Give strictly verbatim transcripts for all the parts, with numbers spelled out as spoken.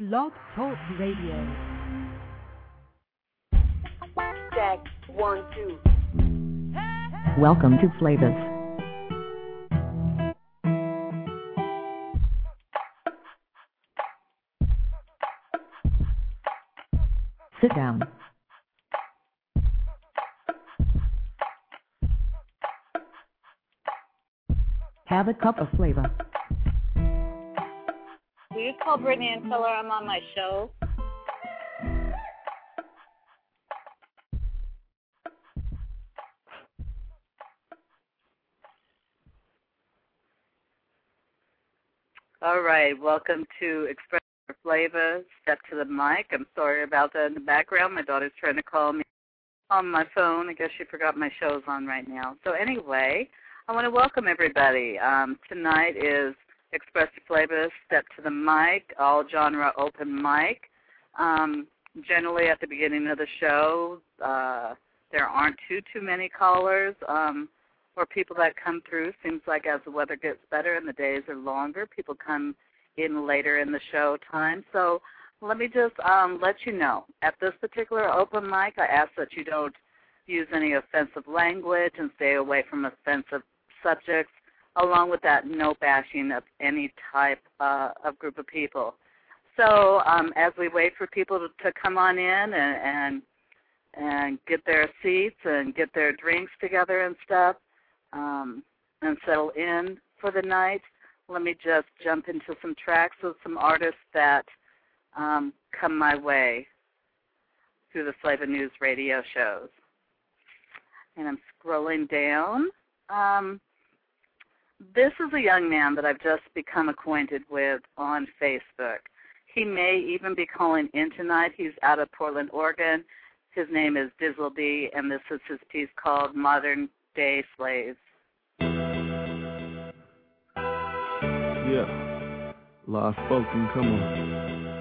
Blog Talk Radio. Check, one, two. Welcome to Flavas. Sit down. Have a cup of flavor. Will you call Brittany and tell her I'm on my show? All right, welcome to Express Your Flavor. Step to the mic. I'm sorry about that in the background. My daughter's trying to call me on my phone. I guess she forgot my show's on right now. So anyway, I want to welcome everybody. Um, tonight is Express Your Flavor, Step to the Mic, all genre open mic. Um, generally at the beginning of the show, uh, there aren't too, too many callers um, or people that come through. Seems like as the weather gets better and the days are longer, people come in later in the show time. So let me just um, let you know, at this particular open mic, I ask that you don't use any offensive language and stay away from offensive subjects. Along with that, no bashing of any type uh, of group of people. So um, as we wait for people to, to come on in and, and and get their seats and get their drinks together and stuff um, and settle in for the night, let me just jump into some tracks of some artists that um, come my way through the Flavor News radio shows. And I'm scrolling down. Um, This is a young man that I've just become acquainted with on Facebook. He may even be calling in tonight. He's out of Portland, Oregon. His name is Dizzle D, and this is his piece called Modern Day Slaves. Yeah, Lost Spoken, come on.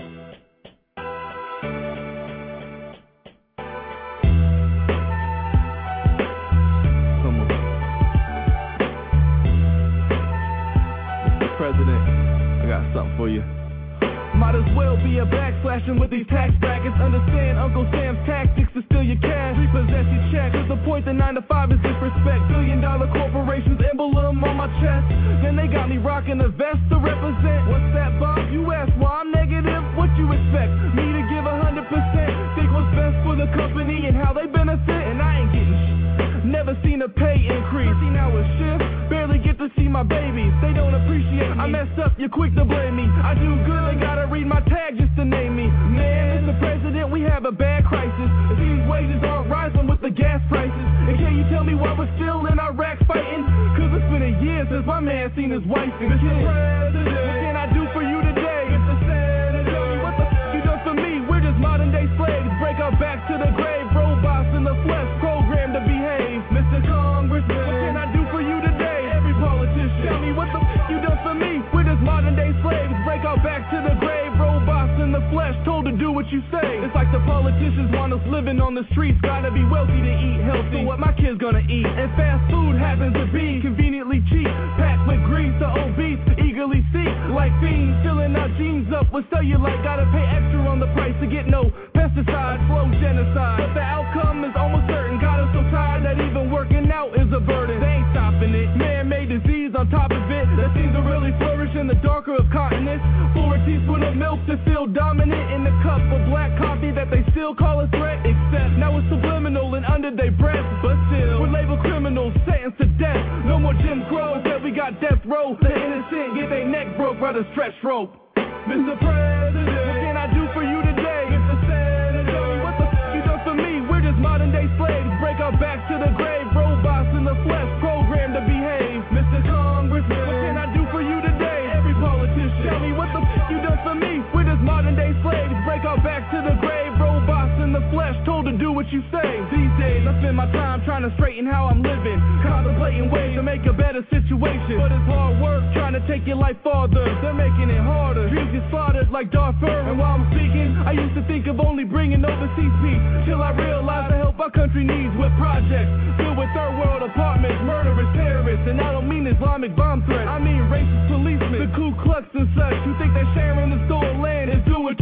President, I got something for you. Might as well be a backslashing with these tax brackets. Understand Uncle Sam's tactics to steal your cash, repossess your check. Cause the point that nine to five is disrespect. Billion dollar corporations emblem on my chest. Then they got me rocking a vest to represent. What's that, Bob? You ask why I'm negative? What you expect? Me to give a hundred percent. Think what's best for the company and how they benefit. And I ain't getting shit. Never seen a pay increase. thirteen hour shift, barely get to see my babies. They don't appreciate me. I messed up, you're quick to blame me. I do good, they gotta read my tag just to name me. Man, Mister President, we have a bad crisis. It seems wages aren't rising with the gas prices. And can you tell me why we're still in Iraq fighting? Cause it's been a year since my man seen his wife and kids. Mister President, what can I do for you today? Mister Senator, tell me what the f*** you done for me? We're just modern day slaves. Break our back to the grave. Robots in the flesh, programmed to behave. Mister Congressman, what can I do for you today? Every politician, tell me what the f*** you done for me? We're just modern day slaves. Break our back to the grave. Robots in the flesh, told to do what you say. It's like the politicians want us living on the streets. Gotta be wealthy to eat healthy. So what my kids gonna eat? And fast food happens to be conveniently cheap. Packed with grease, the obese eagerly seek. Like fiends, filling our jeans up with cellulite. Gotta pay extra on the price to get no pesticides. Slow genocide, but the outcome is almost certain. Got us so tired that even working out is a burden. They ain't stopping it. Man-made disease on top of it that seems to really flourish in the darker of continents. Pour a teaspoon of milk to feel dominant in the cup of black coffee that they still call a threat. Except now it's subliminal and under their breath. But still, we're labeled criminals, sentenced to death. No more Jim Crow, instead we got death row. The innocent get their neck broke by the stretch rope. Mister President, what can I do for you today? Mister Senator, tell me what the f*** you done for me? We're just modern day slaves. Break our back to the grave. Robots in the flesh, programmed to behave. Mister Congressman, what can I do for you today? Every politician, tell me what the f*** you done for me? We're just modern day slaves. Break our back to the grave. Robots in the flesh, told to do what you say. These days, I spend my time trying to straighten how I'm living. Contemplating ways to make a better situation. But it's hard work trying to take your life farther. They're making it harder. Dreams get slaughtered like Darfur. And while I'm speaking, I used to think of only bringing overseas peace. Till I realized the help our country needs with projects filled with third world apartments, murderers, terrorists. And I don't mean Islamic bomb threats. I mean racist policemen, the Ku Klux and such, who think that sharing the stolen land is doing too much.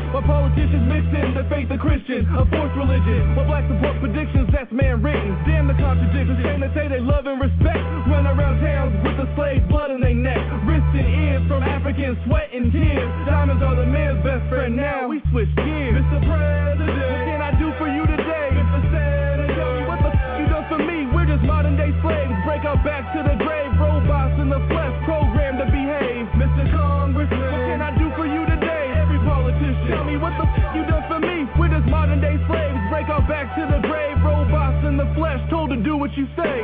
While politicians mix in the faith of Christian, a forced religion. While black support predictions, that's man written. Damn the contradictions, shame they say they love and respect. Run around towns with the slave blood in their neck. Wrist and ears from African sweat and tears. Diamonds are the man's best friend. Now we switch gears. Mister President, what can I do for you today? Mister Senator, tell me what the f*** you done for me? We're just modern day slaves. Break our back to the grave. Robots in the flesh, programmed to behave. Mister Congressman, what can I do for you today? Every politician, tell me what the f*** you done for me? We're just modern day slaves. Break our back to the grave. Robots in the flesh, told to do what you say.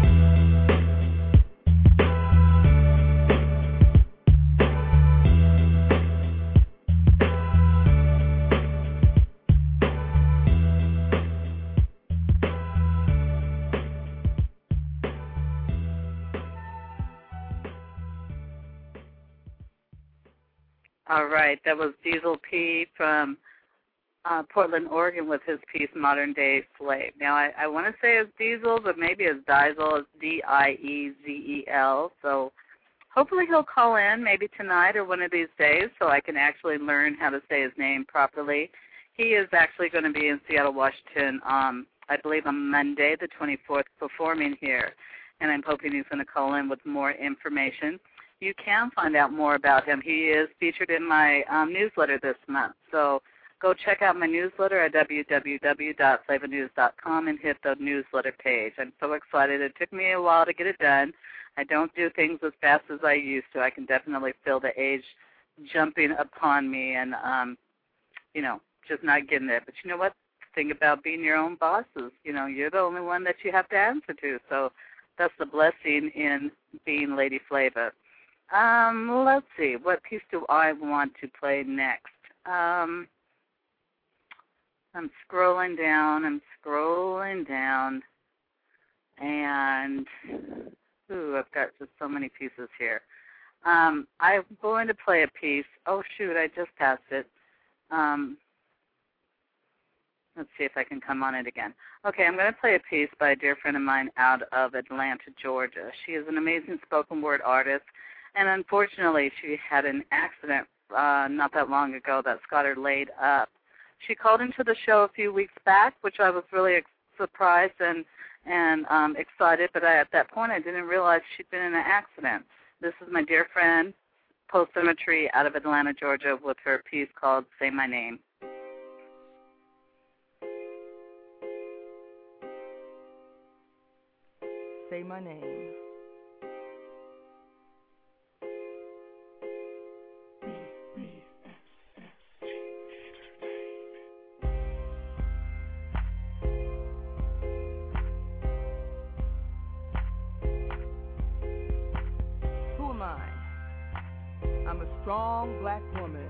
All right, that was Diesel P from uh, Portland, Oregon, with his piece Modern Day Slave. Now, I, I want to say it's Diesel, but maybe it's Diesel. It's D I E Z E L. So hopefully he'll call in maybe tonight or one of these days so I can actually learn how to say his name properly. He is actually going to be in Seattle, Washington, um, I believe on Monday, the twenty-fourth, performing here. And I'm hoping he's going to call in with more information. You can find out more about him. He is featured in my um, newsletter this month. So go check out my newsletter at w w w dot flava news dot com and hit the newsletter page. I'm so excited. It took me a while to get it done. I don't do things as fast as I used to. I can definitely feel the age jumping upon me and, um, you know, just not getting it. But you know what? The thing about being your own boss is, you know, you're the only one that you have to answer to. So that's the blessing in being Lady Flava. Um, let's see. What piece do I want to play next? Um, I'm scrolling down. I'm scrolling down. And, ooh, I've got just so many pieces here. Um, I'm going to play a piece. Oh, shoot, I just passed it. Um, let's see if I can come on it again. Okay, I'm going to play a piece by a dear friend of mine out of Atlanta, Georgia. She is an amazing spoken word artist. And unfortunately, she had an accident uh, not that long ago that's got her laid up. She called into the show a few weeks back, which I was really ex- surprised and and um, excited. But I, at that point, I didn't realize she'd been in an accident. This is my dear friend, Post Symmetry, out of Atlanta, Georgia, with her piece called "Say My Name." Say my name. I'm a strong black woman.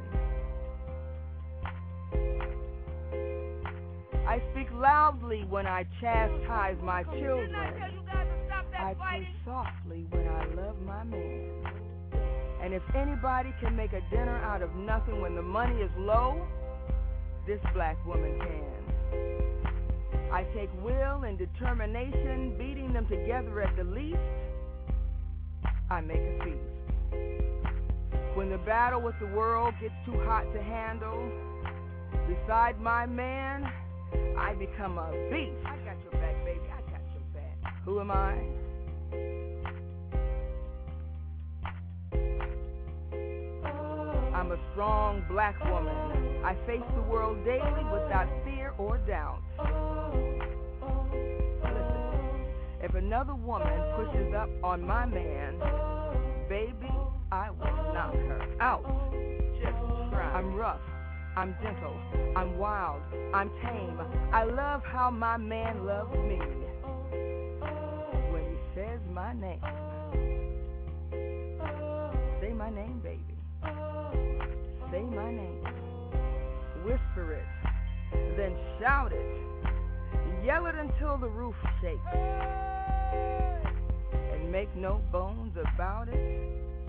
I speak loudly when I chastise my children. I pray softly when I love my man. And if anybody can make a dinner out of nothing when the money is low, this black woman can. I take will and determination, beating them together at the least. I make a feast. When the battle with the world gets too hot to handle, beside my man, I become a beast. I got your back, baby, I got your back. Who am I? I'm a strong black woman. I face the world daily without fear or doubt. Listen, if another woman pushes up on my man, baby, I will knock her out. Just try. I'm rough. I'm gentle. I'm wild. I'm tame. I love how my man loves me. When he says my name, say my name, baby. Say my name. Whisper it. Then shout it. Yell it until the roof shakes. And make no bones about it.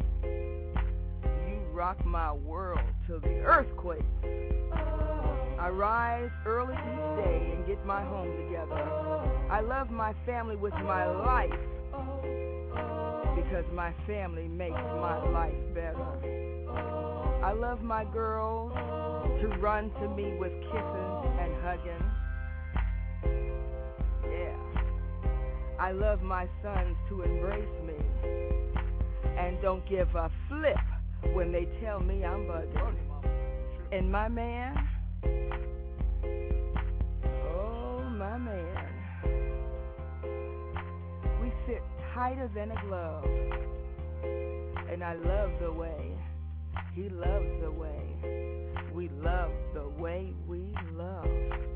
Rock my world till the earth quakes. I rise early each day and get my home together. I love my family with my life because my family makes my life better. I love my girls, to run to me with kissing and hugging. Yeah, I love my sons to embrace me and don't give a flip when they tell me I'm bugging. And my man, oh my man, we sit tighter than a glove, and I love the way he loves the way we love the way we love.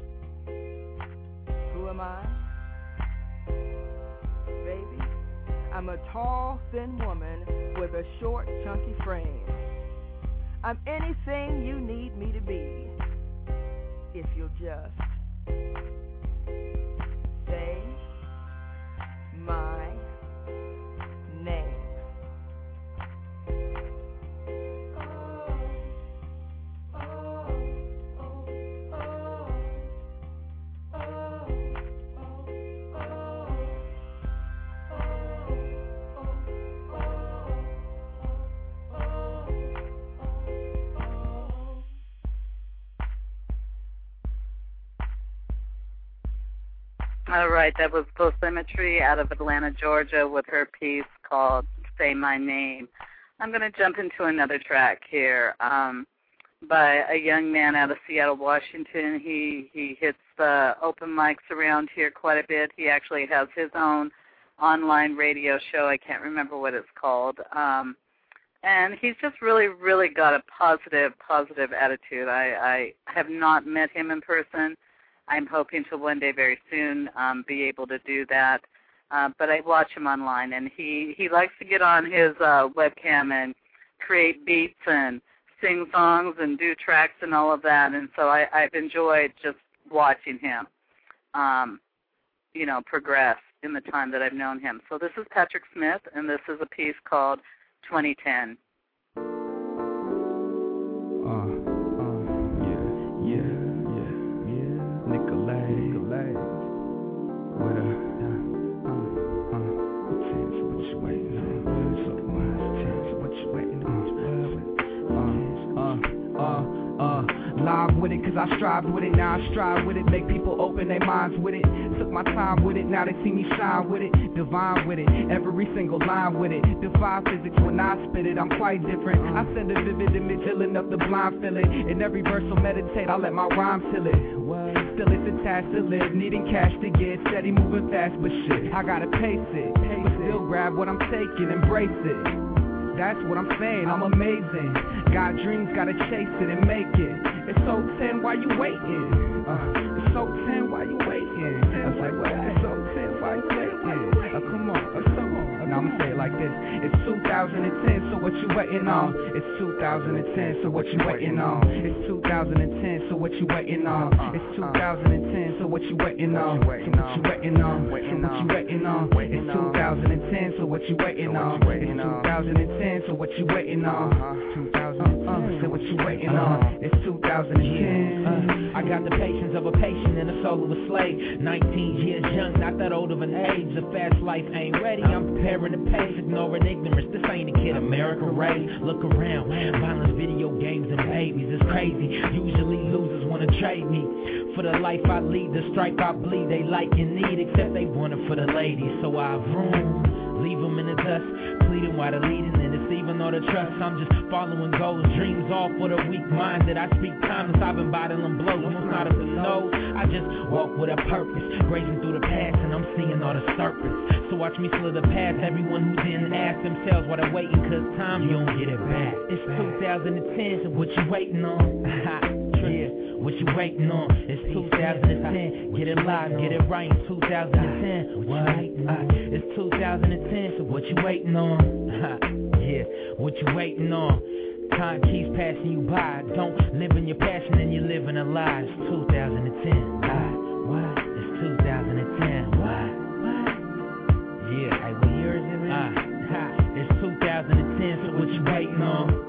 Who am I? Baby, I'm a tall, thin woman with a short, chunky frame. I'm anything you need me to be, if you'll just say my name. All right, that was Full Symmetry out of Atlanta, Georgia, with her piece called Say My Name. I'm going to jump into another track here um, by a young man out of Seattle, Washington. He, he hits the open mics around here quite a bit. He actually has his own online radio show. I can't remember what it's called. Um, and he's just really, really got a positive, positive attitude. I, I have not met him in person. I'm hoping to one day very soon um, be able to do that. Uh, but I watch him online, and he, he likes to get on his uh, webcam and create beats and sing songs and do tracks and all of that. And so I, I've enjoyed just watching him, um, you know, progress in the time that I've known him. So this is Patrick Smith, and this is a piece called twenty ten. Uh, uh, yeah, yeah. Nicolay, Nicolay, with a, uh, uh, uh, chance, what you waiting on? So much chance, what you waiting on? Uh, uh, uh, uh, live with it, cause I strive with it, now I strive with it, make people open their minds with it, took my time with it, now they see me shine with it, divine with it, every single line with it, defy physics when I spit it, I'm quite different, I send a vivid image, filling up the blind feeling, in every verse I'll meditate, I let my rhymes fill it, what? Still it's a task to live, needing cash to get, steady moving fast, but shit, I gotta pace it, but still grab what I'm taking, embrace it, that's what I'm saying, I'm amazing, got dreams, gotta chase it and make it, it's so ten, why you waiting, uh, it's so ten, why you waiting, I was like, what, it's so ten, why you waiting, uh, come on, uh, so on, now I'ma say it like this, it's two thousand ten, so what you waiting on, it's two thousand ten, so what you waiting on, it's two thousand ten, so what you waiting on, it's two thousand ten, so what you waiting on, so what you waiting on, so what you waiting on, it's two thousand ten, so what you waiting on, it's two thousand ten, so what you waiting on, two thousand ten, so what you waiting on, it's two thousand ten, I got the patience of a patient and the soul of a slave, nineteen years young, not that old of an age, a fast life ain't ready, I'm preparing the pace, ignoring ignorance, this ain't a kid America raised, look around, violence, video games and babies, it's crazy, usually losers wanna trade me, for the life I lead, the stripe I bleed, they like and need, except they want it for the ladies, so I vroom, leave them in the dust, pleading while they're leading and deceiving all the trust, I'm just following goals, dreams all for the weak minded, I speak timeless, I've been bottling blows, most not of the nose, I just walk with a purpose, grazing through the past and I'm seeing all the serpents, so watch me slither past everyone who didn't ask themselves why they're waiting, cause time you don't get it back, it's two thousand ten, so what you waiting on, yeah, what you waiting on, it's two thousand ten, get it live, get it right in two thousand ten, what, uh, it's two thousand ten, so what you waiting on, yeah, what you waiting on, time keeps passing you by, don't live in your passion and you're living a lie, it's two thousand ten, uh, what, it's two thousand ten, what, what, yeah, hey, what year is it, man? Uh, it's two thousand ten, so what you waiting on?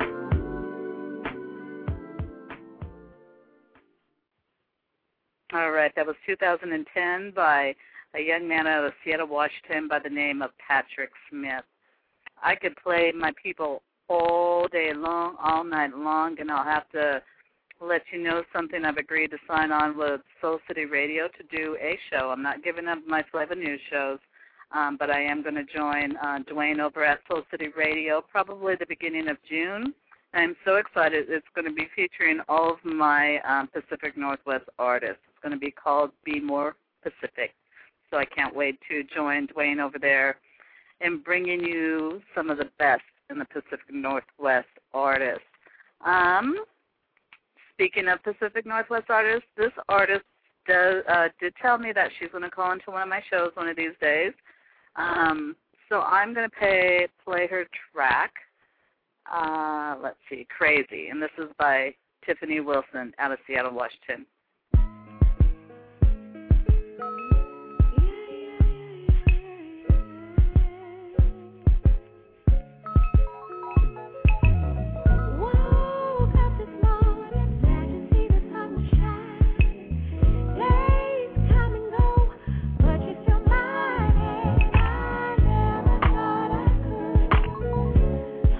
All right, that was two thousand ten by a young man out of Seattle, Washington by the name of Patrick Smith. I could play my people all day long, all night long, and I'll have to let you know something. I've agreed to sign on with Soul City Radio to do a show. I'm not giving up my Flava News shows, um, but I am going to join uh, Dwayne over at Soul City Radio probably the beginning of June. I'm so excited. It's going to be featuring all of my um, Pacific Northwest artists. It's going to be called Be More Pacific. So I can't wait to join Dwayne over there and bringing you some of the best in the Pacific Northwest artists. Um, speaking of Pacific Northwest artists, this artist does, uh, did tell me that she's going to call into one of my shows one of these days. Um, so I'm going to pay, play her track. Uh, let's see, Crazy. And this is by Tiffany Wilson out of Seattle, Washington.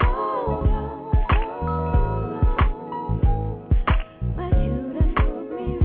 But you done took me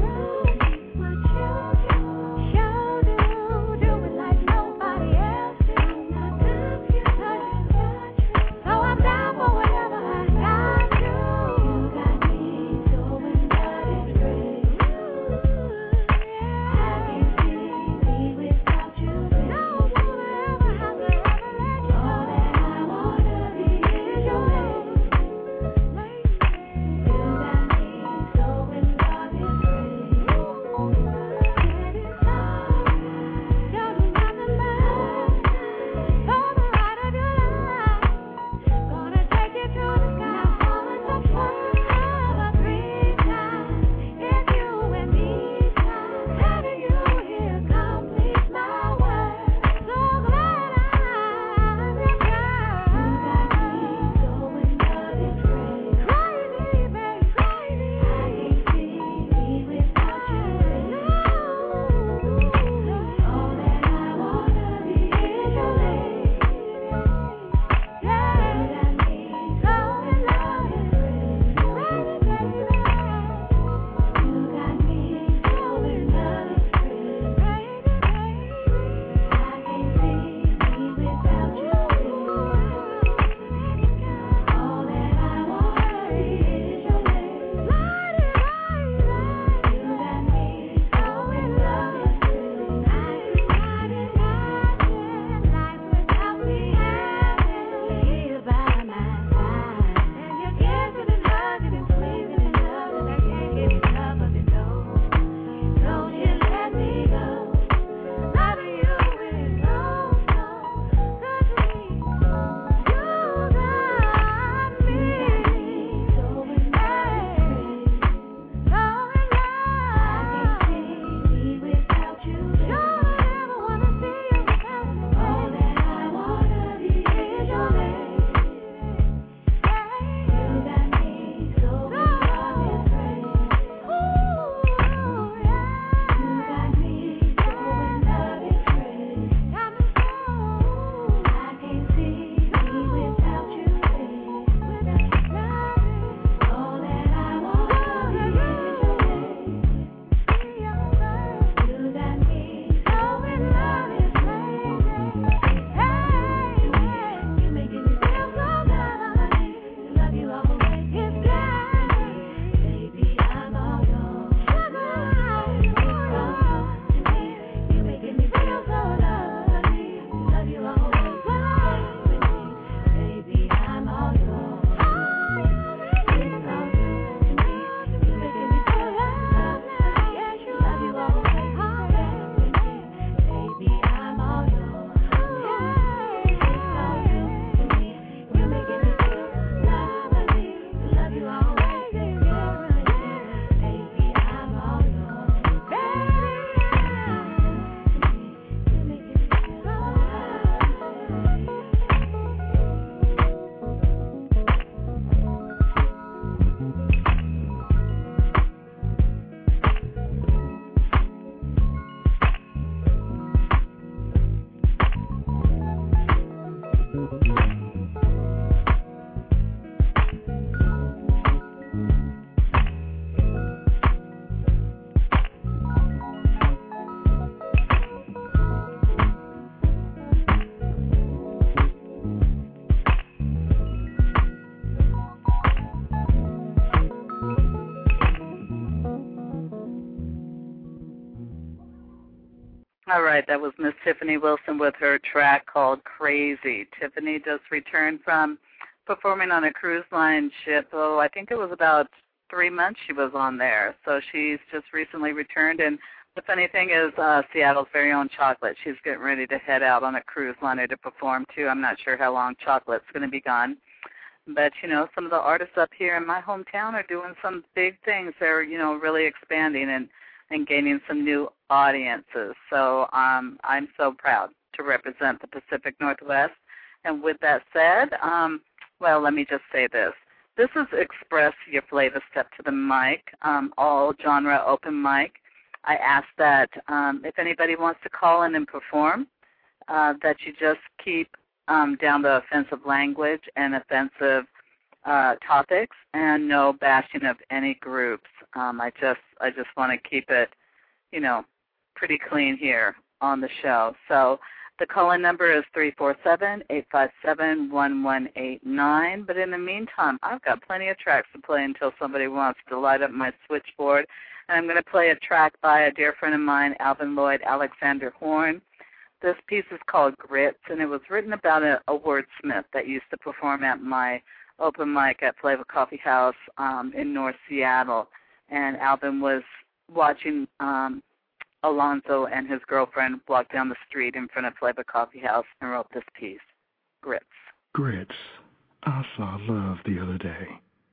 All right, that was Miss Tiffany Wilson with her track called Crazy. Tiffany just returned from performing on a cruise line ship. Oh, I think it was about three months she was on there. So she's just recently returned. And the funny thing is uh, Seattle's very own Chocolate. She's getting ready to head out on a cruise liner to perform, too. I'm not sure how long Chocolate's going to be gone. But, you know, some of the artists up here in my hometown are doing some big things. They're, you know, really expanding and and gaining some new audiences. So um, I'm so proud to represent the Pacific Northwest. And with that said, um, well, let me just say this. This is Express Your Flavor Step to the Mic, um, all genre open mic. I ask that um, if anybody wants to call in and perform, uh, that you just keep um, down the offensive language and offensive Uh, topics and no bashing of any groups. Um, I just I just want to keep it, you know, pretty clean here on the show. So the call-in number is three four seven, eight five seven, one one eight nine. But in the meantime, I've got plenty of tracks to play until somebody wants to light up my switchboard. And I'm going to play a track by a dear friend of mine, Alvin Lloyd Alexander Horn. This piece is called Grits, and it was written about a, a wordsmith that used to perform at my open mic at Flavor Coffee House um, in North Seattle. And Alvin was watching um, Alonzo and his girlfriend walk down the street in front of Flavor Coffee House and wrote this piece, Grits. Grits. I saw love the other day.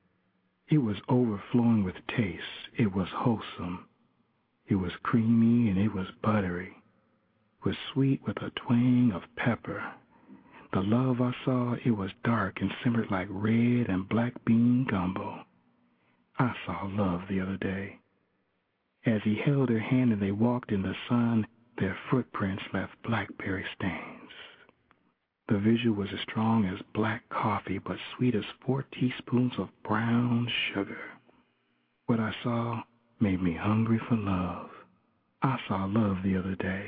It was overflowing with taste. It was wholesome. It was creamy and it was buttery. It was sweet with a twang of pepper. The love I saw, it was dark and simmered like red and black bean gumbo. I saw love the other day. As he held her hand and they walked in the sun, their footprints left blackberry stains. The visual was as strong as black coffee, but sweet as four teaspoons of brown sugar. What I saw made me hungry for love. I saw love the other day.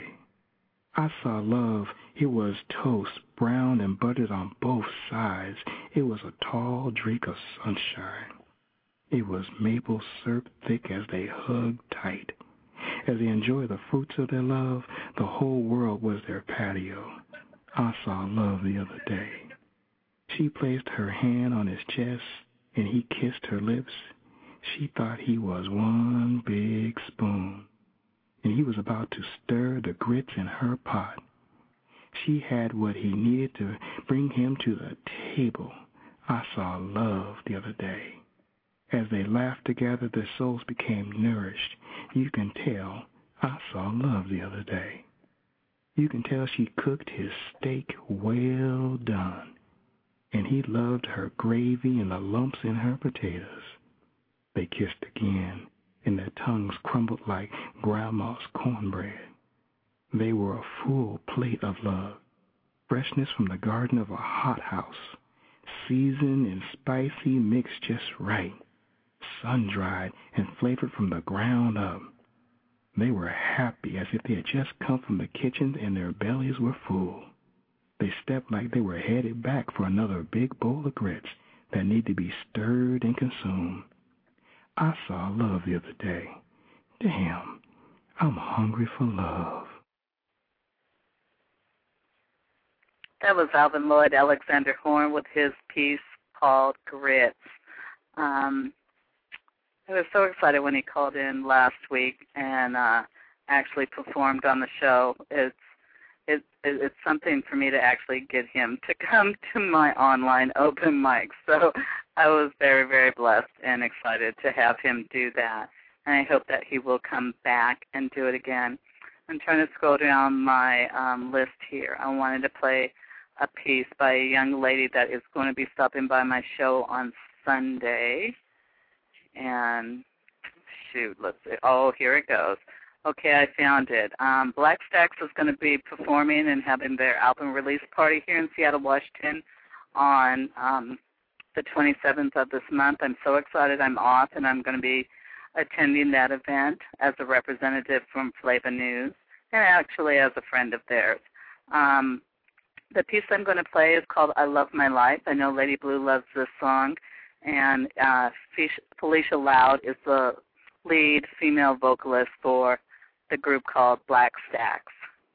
I saw love. It was toast, brown and buttered on both sides. It was a tall drink of sunshine. It was maple syrup thick as they hugged tight. As they enjoyed the fruits of their love, the whole world was their patio. I saw love the other day. She placed her hand on his chest, and he kissed her lips. She thought he was one big spoon, and he was about to stir the grits in her pot. She had what he needed to bring him to the table. I saw love the other day. As they laughed together, their souls became nourished. You can tell I saw love the other day. You can tell she cooked his steak well done, and he loved her gravy and the lumps in her potatoes. They kissed again, and their tongues crumbled like grandma's cornbread. They were a full plate of love, freshness from the garden of a hothouse, seasoned and spicy mixed just right, sun-dried and flavored from the ground up. They were happy as if they had just come from the kitchen and their bellies were full. They stepped like they were headed back for another big bowl of grits that need to be stirred and consumed. I saw love the other day. Damn, I'm hungry for love. That was Alvin Lloyd Alexander Horn with his piece called Grits. Um, I was so excited when he called in last week and uh, actually performed on the show. It's it, it, it's something for me to actually get him to come to my online open mic. So I was very, very blessed and excited to have him do that. And I hope that he will come back and do it again. I'm trying to scroll down my um, list here. I wanted to play a piece by a young lady that is going to be stopping by my show on Sunday. And shoot, let's see. Oh, here it goes. Okay, I found it. Um, Black Stacks is going to be performing and having their album release party here in Seattle, Washington on um, the twenty-seventh of this month. I'm so excited. I'm off, and I'm going to be attending that event as a representative from Flava News and actually as a friend of theirs. Um, the piece I'm going to play is called I Love My Life. I know Lady Blue loves this song, and uh, Felicia Loud is the lead female vocalist for the group called Black Stacks.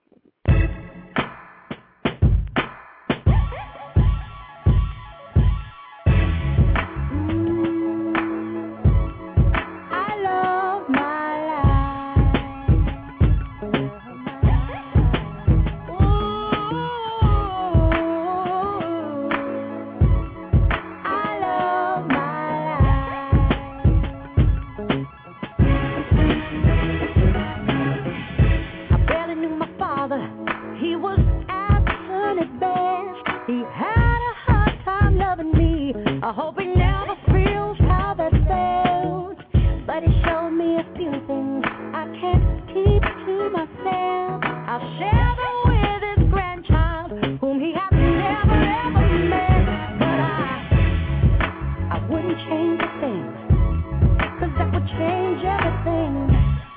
Daddy showed me a few things I can't keep to myself. I'll share them with his grandchild, whom he has never ever met. But I, I wouldn't change a thing, 'cause that would change everything.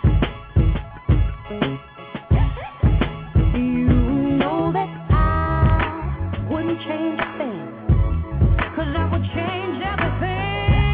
You know that I wouldn't change a thing, 'cause that would change everything.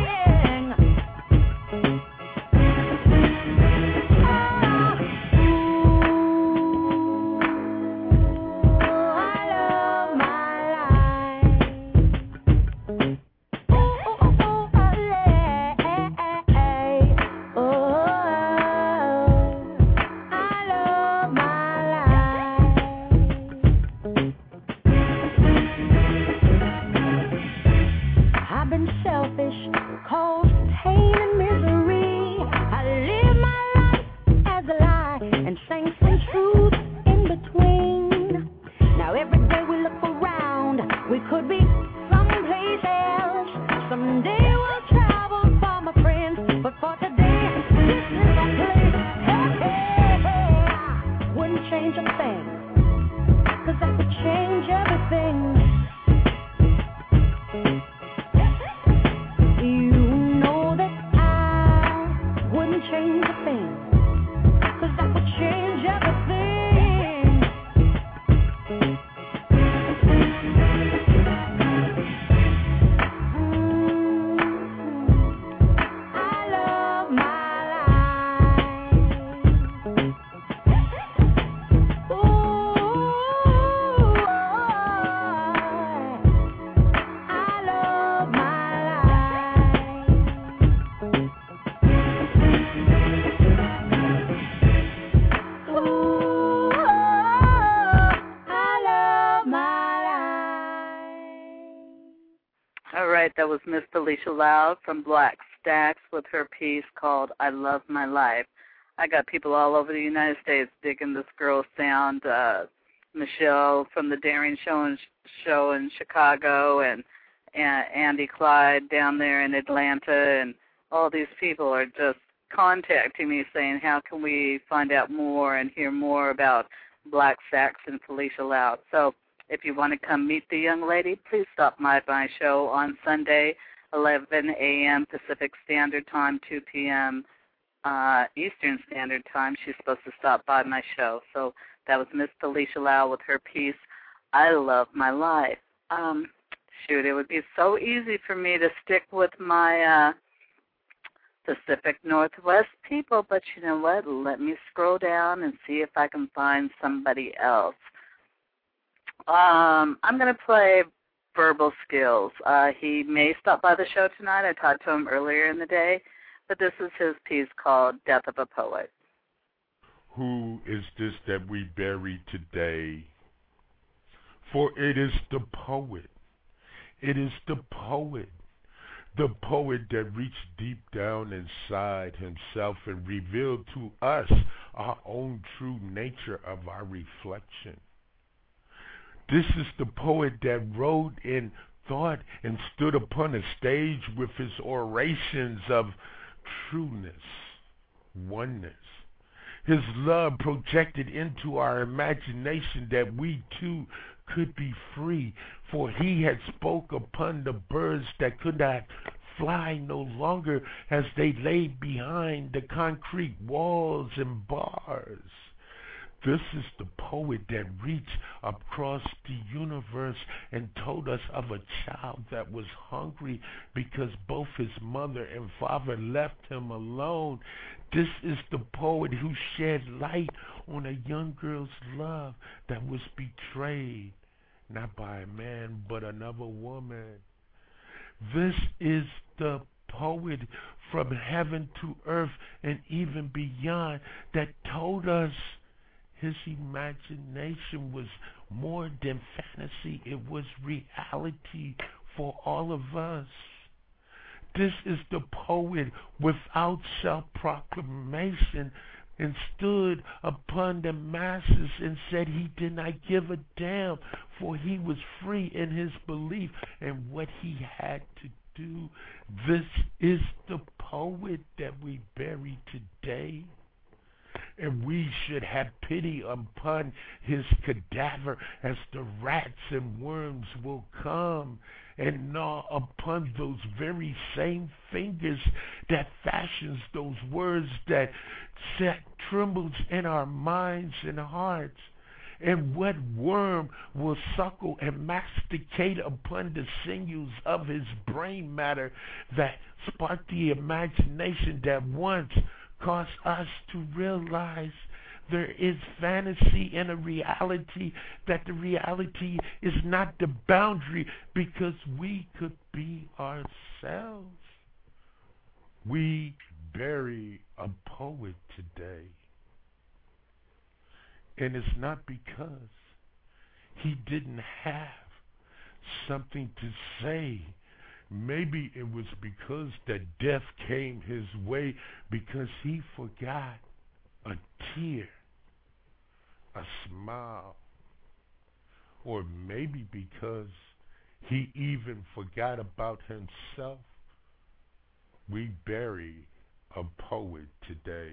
That was Miss Felicia Loud from Black Stacks with her piece called I Love My Life. I got people all over the United States digging this girl's sound. Uh, Michelle from the Daring Show in, show in Chicago, and, and Andy Clyde down there in Atlanta, and all these people are just contacting me saying, how can we find out more and hear more about Black Stacks and Felicia Loud? So if you want to come meet the young lady, please stop by my show on Sunday, eleven a.m. Pacific Standard Time, two p.m. Uh, Eastern Standard Time. She's supposed to stop by my show. So that was Miss Felicia Lau with her piece, I Love My Life. Um, shoot, it would be so easy for me to stick with my uh, Pacific Northwest people, but you know what? Let me scroll down and see if I can find somebody else. Um, I'm going to play Verbal Skills. Uh, he may stop by the show tonight. I talked to him earlier in the day, but this is his piece called Death of a Poet. Who is this that we bury today? For it is the poet. It is the poet. The poet that reached deep down inside himself and revealed to us our own true nature of our reflection. This is the poet that wrote in thought and stood upon a stage with his orations of trueness, oneness. His love projected into our imagination that we too could be free, for he had spoke upon the birds that could not fly no longer as they lay behind the concrete walls and bars. This is the poet that reached across the universe and told us of a child that was hungry because both his mother and father left him alone. This is the poet who shed light on a young girl's love that was betrayed, not by a man, but another woman. This is the poet from heaven to earth and even beyond that told us his imagination was more than fantasy. It was reality for all of us. This is the poet without self-proclamation and stood upon the masses and said he did not give a damn, for he was free in his belief and what he had to do. This is the poet that we bury today. And we should have pity upon his cadaver as the rats and worms will come and gnaw upon those very same fingers that fashions those words that set trembles in our minds and hearts. And what worm will suckle and masticate upon the sinews of his brain matter that spark the imagination that once caused us to realize there is fantasy in a reality, that the reality is not the boundary, because we could be ourselves. We bury a poet today. And it's not because he didn't have something to say. Maybe it was because that death came his way because he forgot a tear, a smile, or maybe because he even forgot about himself. We bury a poet today.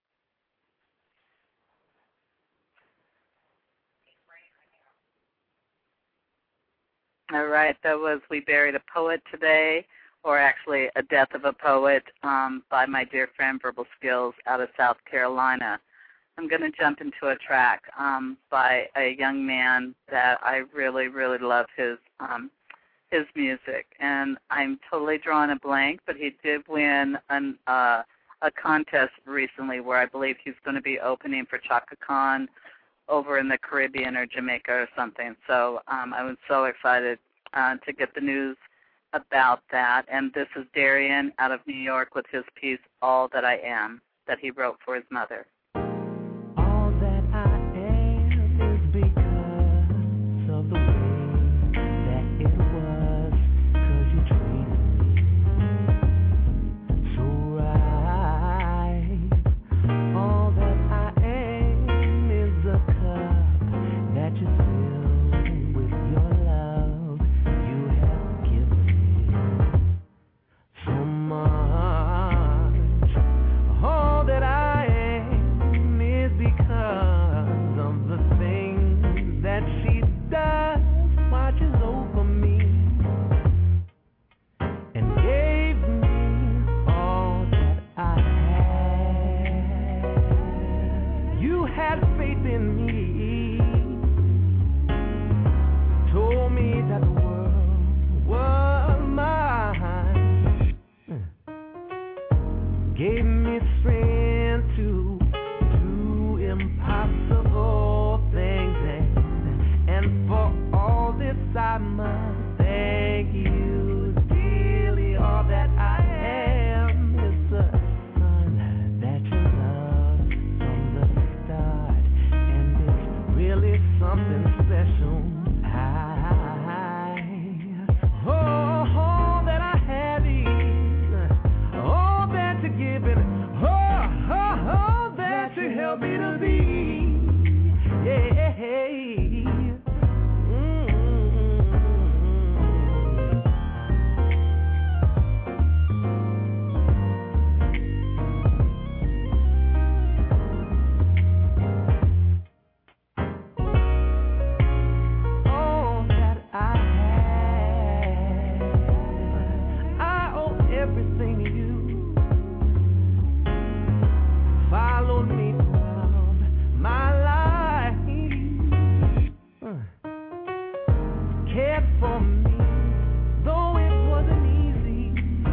All right, that was We Buried a Poet Today, or actually A Death of a Poet, um, by my dear friend Verbal Skills out of South Carolina. I'm going to jump into a track um, by a young man that I really, really love his um, his music. And I'm totally drawing a blank, but he did win an, uh, a contest recently where I believe he's going to be opening for Chaka Khan over in the Caribbean or Jamaica or something. So um, I was so excited uh, to get the news about that. And this is Darian out of New York with his piece, All That I Am, that he wrote for his mother. All that I am is because of the way that it was, 'cause you treated me so right. All that I am is a cup that you fill with your love. You have given me so much. All that I am is because of the things that she does, watches over me, and gave me all that I had. You had faith in me, told me that the world was mine, gave me strength to do impossible things, and, and for all this I must thank you dearly. All that I am is the son that you loved from the start, and it's really something special. I, oh, all that I have is all that you give it, oh, oh, oh, that you help me to be, yeah, mm-hmm. All that I have, I owe everything to you. Followed me throughout my life, uh, cared for me, though it wasn't easy.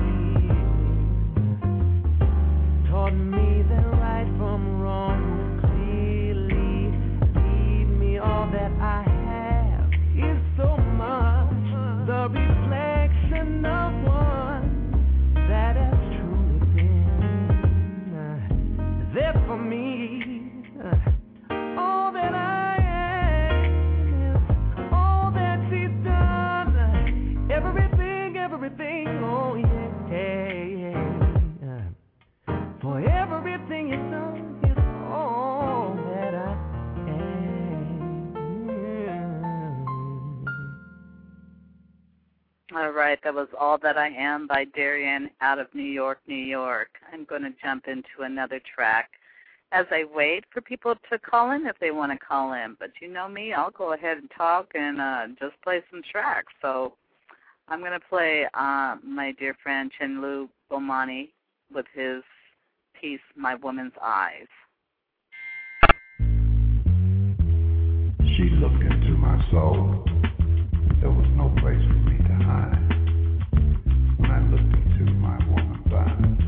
Taught me the right from wrong clearly. Gave me all that I have is so much the reflection of one that has truly been uh, there for me. Uh, all that I am is all that she's done. Uh, everything, everything, oh yeah, yeah, yeah. For everything you've done is all that I am. All right. right, that was All That I Am by Darian out of New York, New York. I'm going to jump into another track as I wait for people to call in if they want to call in. But you know me, I'll go ahead and talk and uh, just play some tracks. So I'm going to play uh, my dear friend Chinlu Bomani with his piece, My Woman's Eyes. She looked into my soul. There was no place for me to hide when I looked into my woman's eyes.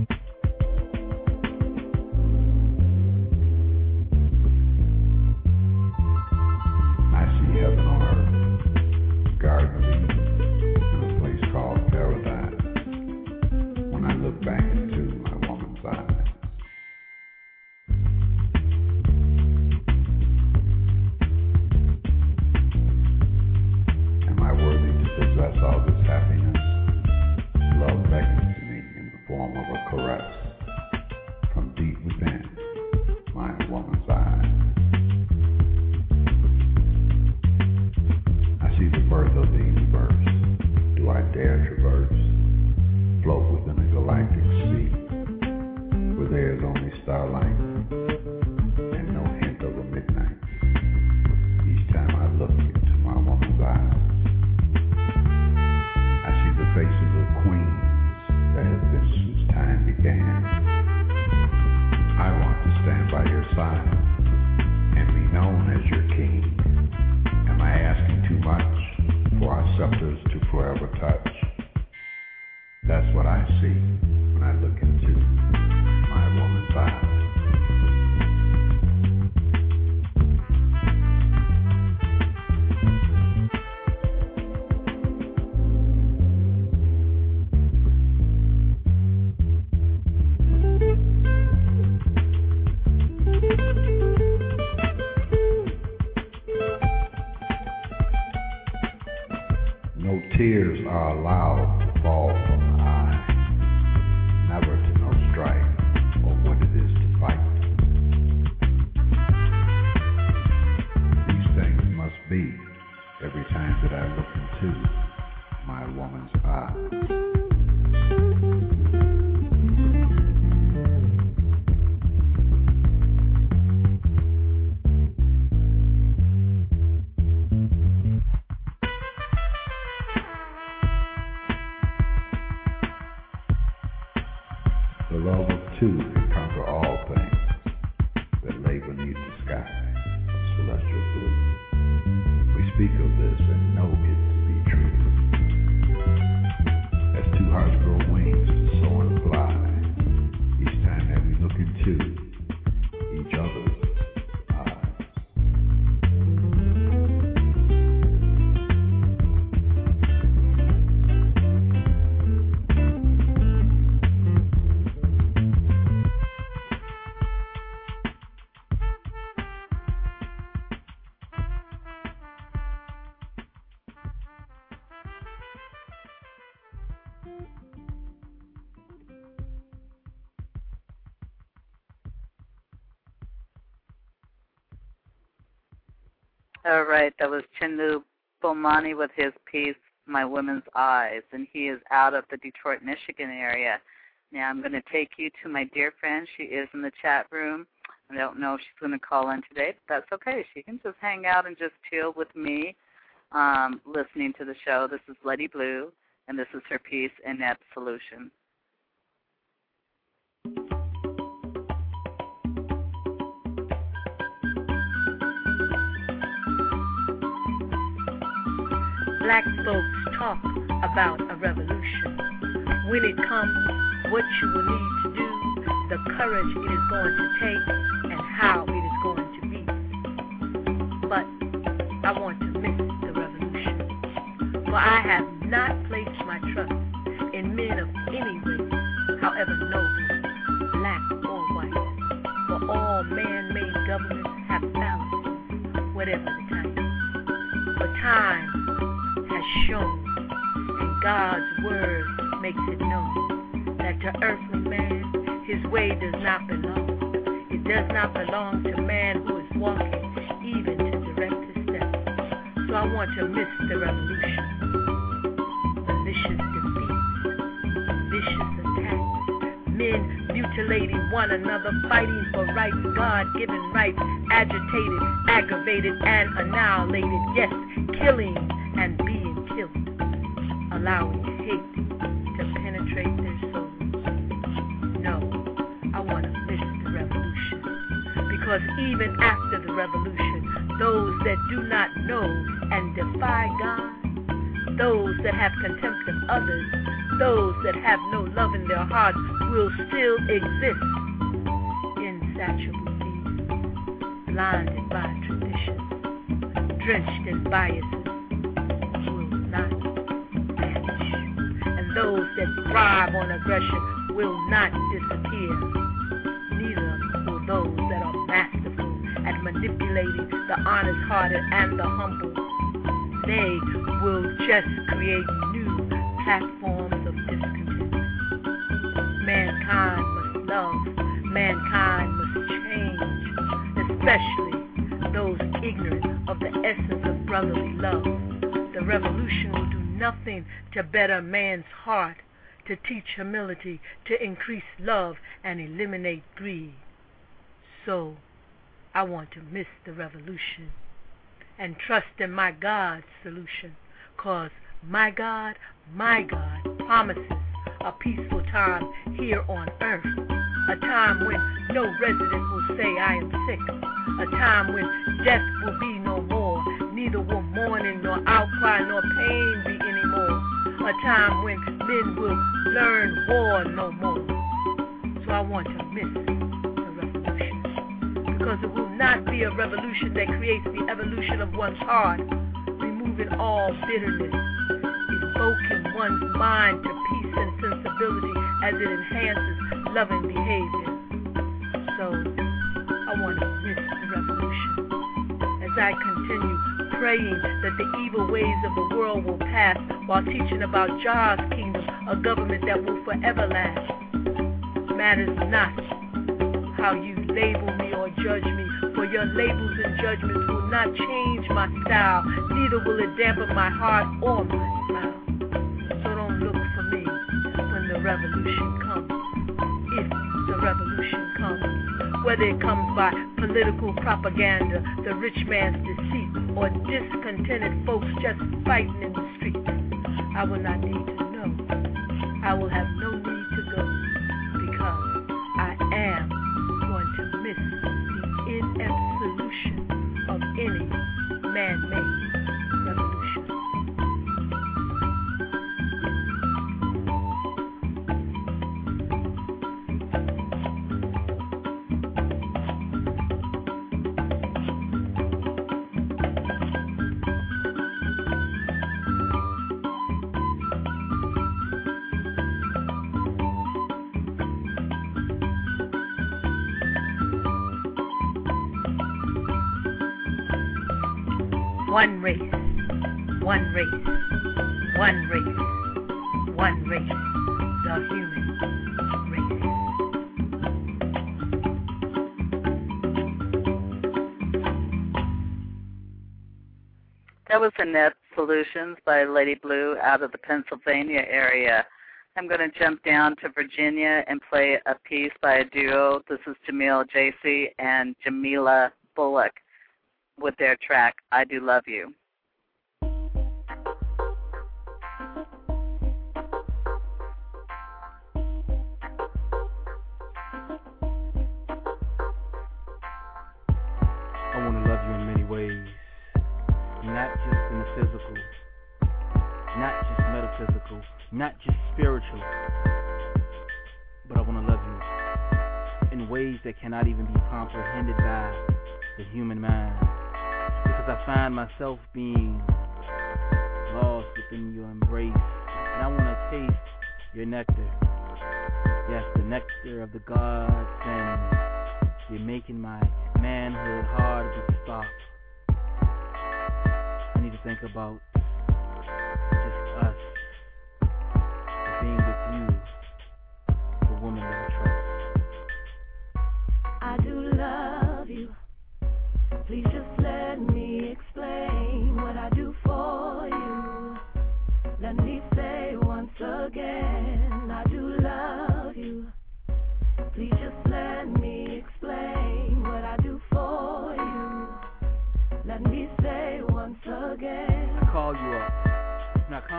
I see heaven on earth, Garden of Eden, and a place called paradise when I look back into my woman's eyes. Possess all this happiness. Love beckons to me in the form of a caress from deep within my woman's eyes. I see the birth of the universe. Do I dare traverse? Float within a galactic sea where there is only starlight and no hint of a midnight. Each time I look into my woman's eyes, the faces of queens that have been since time began. I want to stand by your side and be known as your king. Am I asking too much for our scepters to forever touch? That's what I see when I look into my woman's eyes. Tears are allowed to fall from the eye, never to know strife or what it is to fight. These things must be every time that I look into my woman's eyes. The love of two can conquer all things that lay beneath the sky of celestial blue. We speak of this and know it to be true. As two hearts grow wings to soar and fly, each time that we look into each other's eyes. All right, that was Chinlu Bomani with his piece, My Woman's Eyes, and he is out of the Detroit, Michigan area. Now I'm going to take you to my dear friend. She is in the chat room. I don't know if she's going to call in today, but that's okay. She can just hang out and just chill with me, um, listening to the show. This is Letty Blue, and this is her piece, Inept Solution. Black folks talk about a revolution. When it comes, what you will need to do, the courage it is going to take, and how it is going to be. But I want to miss the revolution. For I have not placed my trust in men of any race, however noble, black or white. For all man-made governments have fallacies, whatever the type. For time has shown, and God's word makes it known, that to earthly man, his way does not belong. It does not belong to man who is walking, even to direct his steps. So I want to miss the revolution. The malicious defeats, vicious attacks, men mutilating one another, fighting for rights, God-given rights, agitated, aggravated, and annihilated, yes, killing and being killed, allowing hate to penetrate their souls. No, I want to miss the revolution, because even after the revolution, those that do not know and defy God, those that have contempt of others, those that have no love in their hearts will still exist. Insatiable thieves, blinded by tradition, drenched in biases, will not vanish. And those that thrive on aggression will not disappear. Neither will those that are masterful at manipulating the honest-hearted and the humble. They will just create new platforms of discontent. Mankind must love. Mankind must change, especially those ignorant of the essence of brotherly love. The revolution will do nothing to better man's heart, to teach humility, to increase love, and eliminate greed. So, I want to miss the revolution and trust in my God's solution, cause my God, my God promises a peaceful time here on earth, a time when no resident will say I am sick, a time when death will be no more, neither will mourning nor outcry nor pain be anymore, a time when men will learn war no more. So I want to miss the revolution, because it will not be a revolution that creates the evolution of one's heart, removing all bitterness, evoking one's mind to peace and sensibility as it enhances loving behavior. So, I want to miss the revolution as I continue praying that the evil ways of the world will pass while teaching about Jah's kingdom, a government that will forever last. Matters not how you label me or judge me, for your labels and judgments will not change my style, neither will it dampen my heart or my smile. So don't look for me when the revolution comes, if the revolution comes, whether it comes by political propaganda, the rich man's deceit, or discontented folks just fighting in the streets. I will not need to know. I will have no need to go, because I am going to miss the inept solution of any man-made revolution. One race, one race, one race, one race, the human race. That was Inept Solutions by Lady Blue out of the Pennsylvania area. I'm going to jump down to Virginia and play a piece by a duo. This is Jamil Jaycee and Jamila Bullock with their track, I Do Love You. I want to love you in many ways, not just in the physical, not just metaphysical, not just spiritual, but I want to love you in ways that cannot even be comprehended by the human mind. Because I find myself being lost within your embrace, and I want to taste your nectar. Yes, the nectar of the gods, and you're making my manhood hard to stop. I need to think about just us, being with you, the woman that I trust. I do love you. Please just let me explain what I do for you. Let me say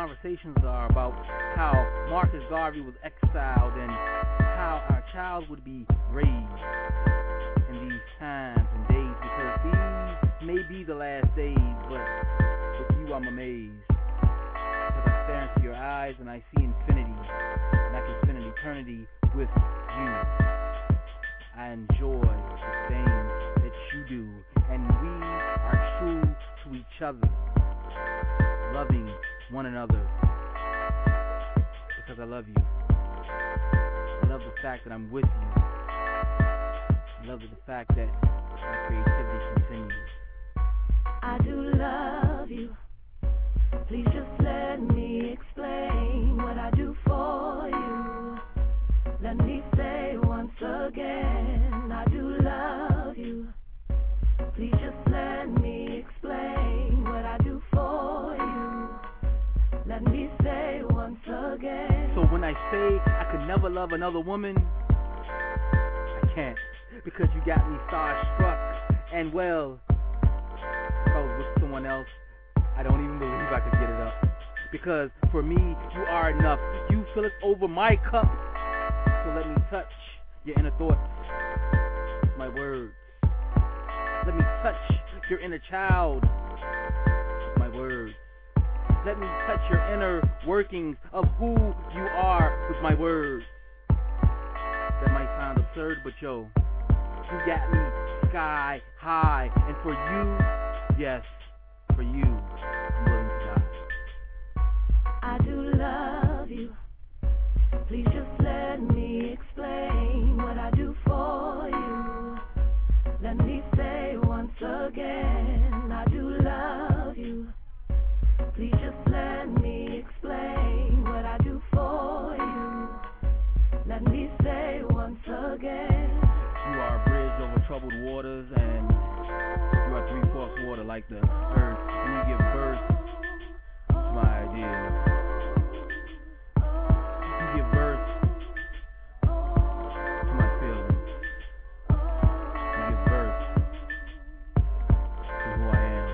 conversations are about how Marcus Garvey was exiled and how our child would be raised in these times and days, because these may be the last days, but with you I'm amazed. Because I stare into your eyes and I see infinity, and I can spend an eternity with you. I enjoy the things that you do, and we are true to each other, loving one another, because I love you. I love the fact that I'm with you. I love the fact that my creativity continues. I do love you. Please just let me explain what I do for you. Let me say once again, I do love you. Please just let me explain what I do for you. Let me say once again. So when I say I could never love another woman, I can't, because you got me starstruck. And well, if I was with someone else, I don't even believe I could get it up. Because for me, you are enough. You fill it over my cup. So let me touch your inner thoughts, my words. Let me touch your inner child, my words. Let me touch your inner workings of who you are with my words. That might sound absurd, but yo, you got me sky high. And for you, yes, for you, I'm willing to die. I do love you. Please just let me explain what I do for you. Let me say once again, I do love you. Please just let me explain what I do for you. Let me say once again. You are a bridge over troubled waters, and you are three-fourths water like the earth, and you give birth to my ideas. You give birth to my feelings. You give birth to who I am.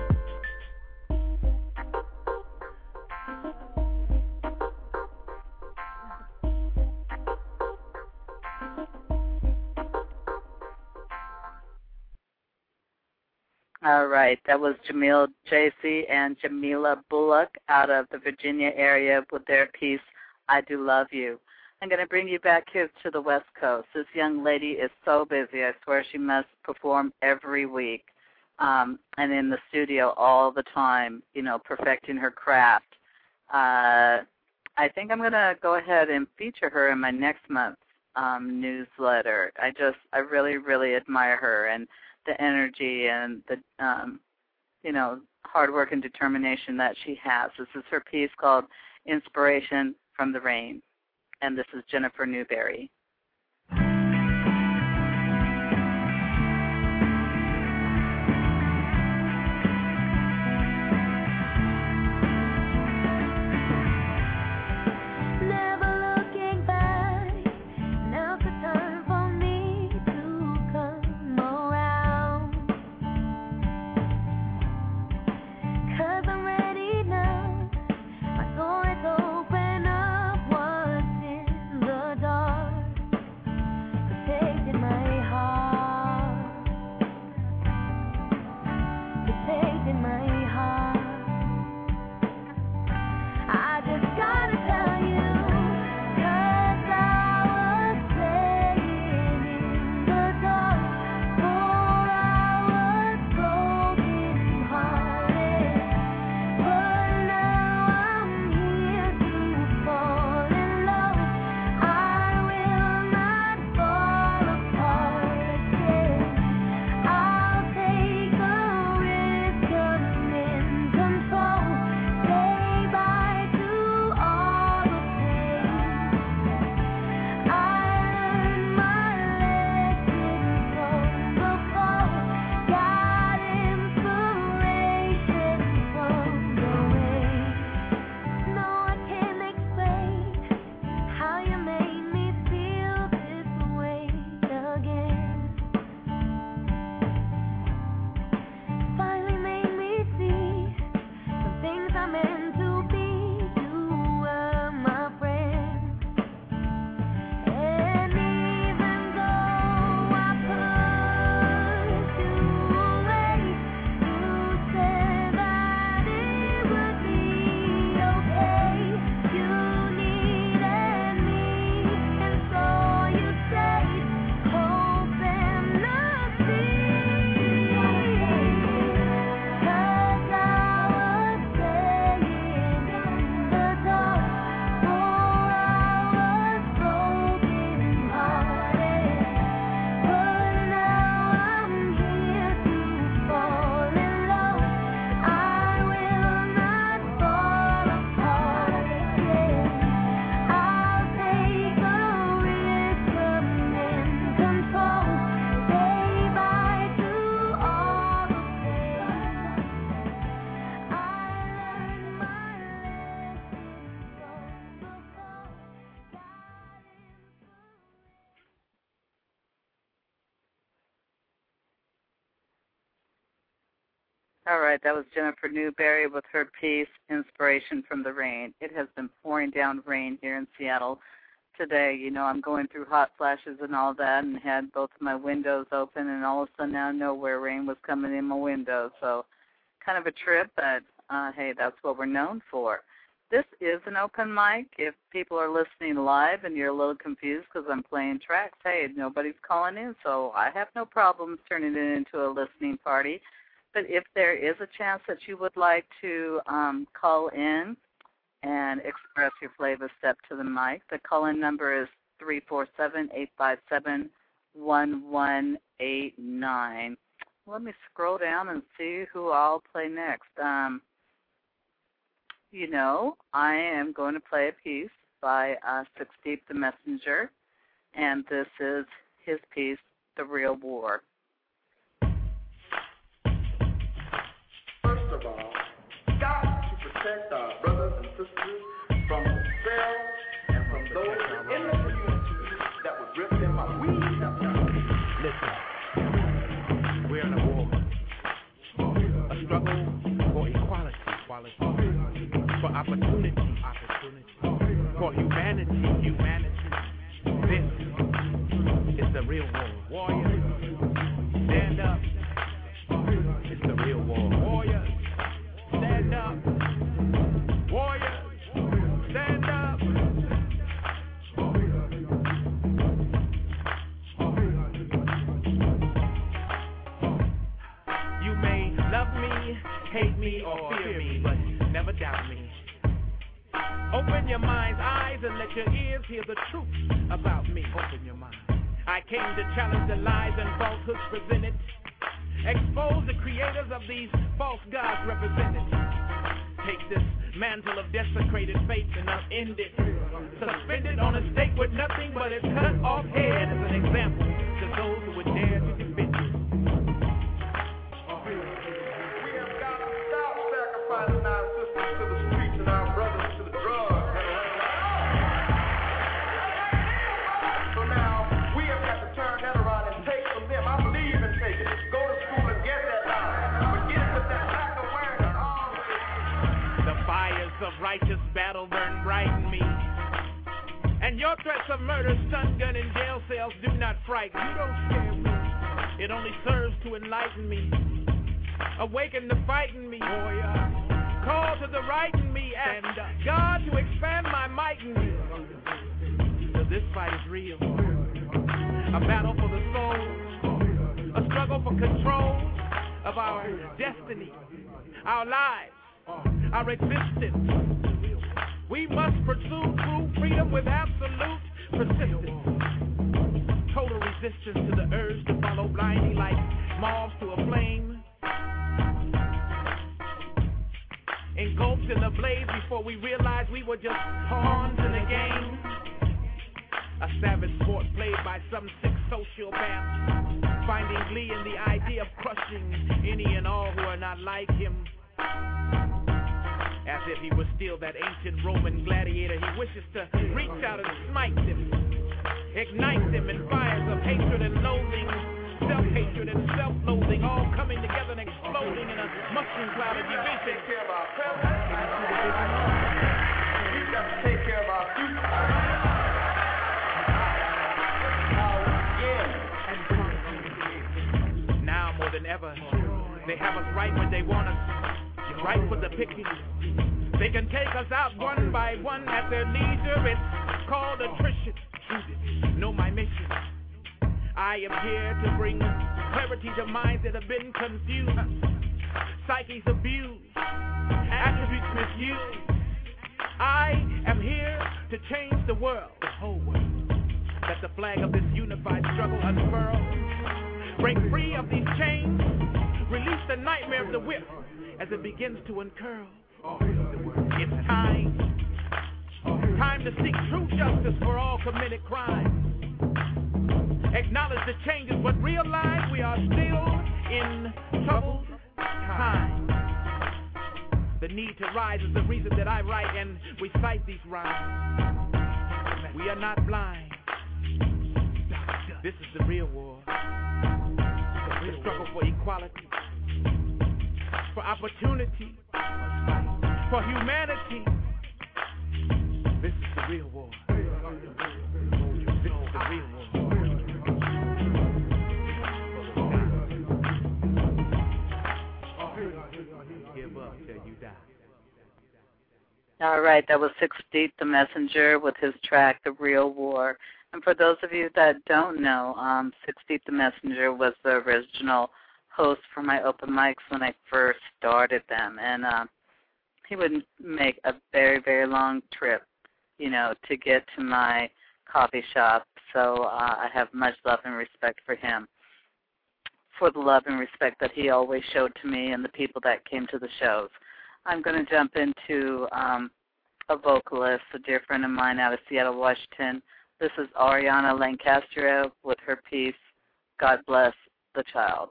All right, that was Jamil Jaycee and Jamila Bullock out of the Virginia area with their piece, I Do Love You. I'm going to bring you back here to the West Coast. This young lady is so busy. I swear she must perform every week um, and in the studio all the time, you know, perfecting her craft. Uh, I think I'm going to go ahead and feature her in my next month's um, newsletter. I just, I really, really admire her and the energy and the, um, you know, hard work and determination that she has. This is her piece called Inspiration from the Rain, and this is Jennifer Newberry. Open up what's in the dark. All right, that was Jennifer Newberry with her piece, Inspiration from the Rain. It has been pouring down rain here in Seattle today. You know, I'm going through hot flashes and all that and had both of my windows open, and all of a sudden out of nowhere rain was coming in my window. So kind of a trip, but uh, hey, that's what we're known for. This is an open mic. If people are listening live and you're a little confused because I'm playing tracks, hey, nobody's calling in, so I have no problems turning it into a listening party. But if there is a chance that you would like to um, call in and express your flavor, step to the mic, the call-in number is three four seven, eight five seven, one one eight nine. Let me scroll down and see who I'll play next. Um, you know, I am going to play a piece by uh, Six Deep the Messenger, and this is his piece, The Real War. First of all, got to protect our brothers and sisters from themselves and from those in the community that would rip them up. We have to listen. We're in a war, a struggle for equality, equality, for opportunity, opportunity, for humanity, humanity. This is the real war. Warriors, stand up. It's the real war. Warriors, stand up. Warriors, stand up. You may love me, hate me, or fear me, but never doubt me. Open your mind's eyes and let your ears hear the truth about me. Open your mind. I came to challenge the lies and falsehoods presented. Expose the creators of these false gods represented. Take this mantle of desecrated faith and upend it. Suspend it on a stake with nothing but its cut off head as an example to those who would dare to defend it. We have got to stop sacrificing our sisters to the streets and our brothers to the drugs. So now we have got to turn that around and take from them. I believe in taking it. Go to school and get that knowledge. But get it with that black awareness. The fires of righteous battle burn bright in me. And your threats of murder, stun gun, and jail cells do not frighten. You don't scare me. It only serves to enlighten me. Awaken the fight in me. Warrior. Call to the right in me. Ask God to expand my might in me. So this fight is real. A battle for the soul. A struggle for control of our destiny, our lives, our existence. We must pursue true freedom with absolute persistence. Total resistance to the urge to follow blindly like moths to a flame. Engulfed in the blaze before we realized we were just pawns in a game. A savage sport played by some sick sociopath, finding glee in the idea of crushing any and all who are not like him. As if he was still that ancient Roman gladiator, he wishes to reach out and smite them, ignite them in fires of hatred and loathing, self-hatred and self-loathing, all coming together and exploding in a mushroom cloud of division. Take care of our present. We've got to take care of our future. Now more than ever, they have us right when they want us, right for the picking. They can take us out one by one at their leisure. It's called attrition. Know my mission. I am here to bring clarity to minds that have been confused, psyches abused, attributes misused. I am here to change the world, the whole world. Let the flag of this unified struggle unfurl. Break free of these chains. Release the nightmare of the whip as it begins to uncurl. It's time. Time to seek true justice for all committed crimes. Acknowledge the changes, but realize we are still in troubled times. The need to rise is the reason that I write and recite these rhymes. We are not blind. This is the real war. The struggle for equality. for opportunity, for humanity. This is the real war. This is the real war. Give up till you die. All right, that was Six Feet the Messenger with his track, The Real War. And for those of you that don't know, um, Six Feet the Messenger was the original host for my open mics when I first started them. And uh, he would make a very, very long trip, you know, to get to my coffee shop. So uh, I have much love and respect for him, for the love and respect that he always showed to me and the people that came to the shows. I'm going to jump into um, a vocalist, a dear friend of mine out of Seattle, Washington. This is Ariana Lancastro with her piece, God Bless the Child.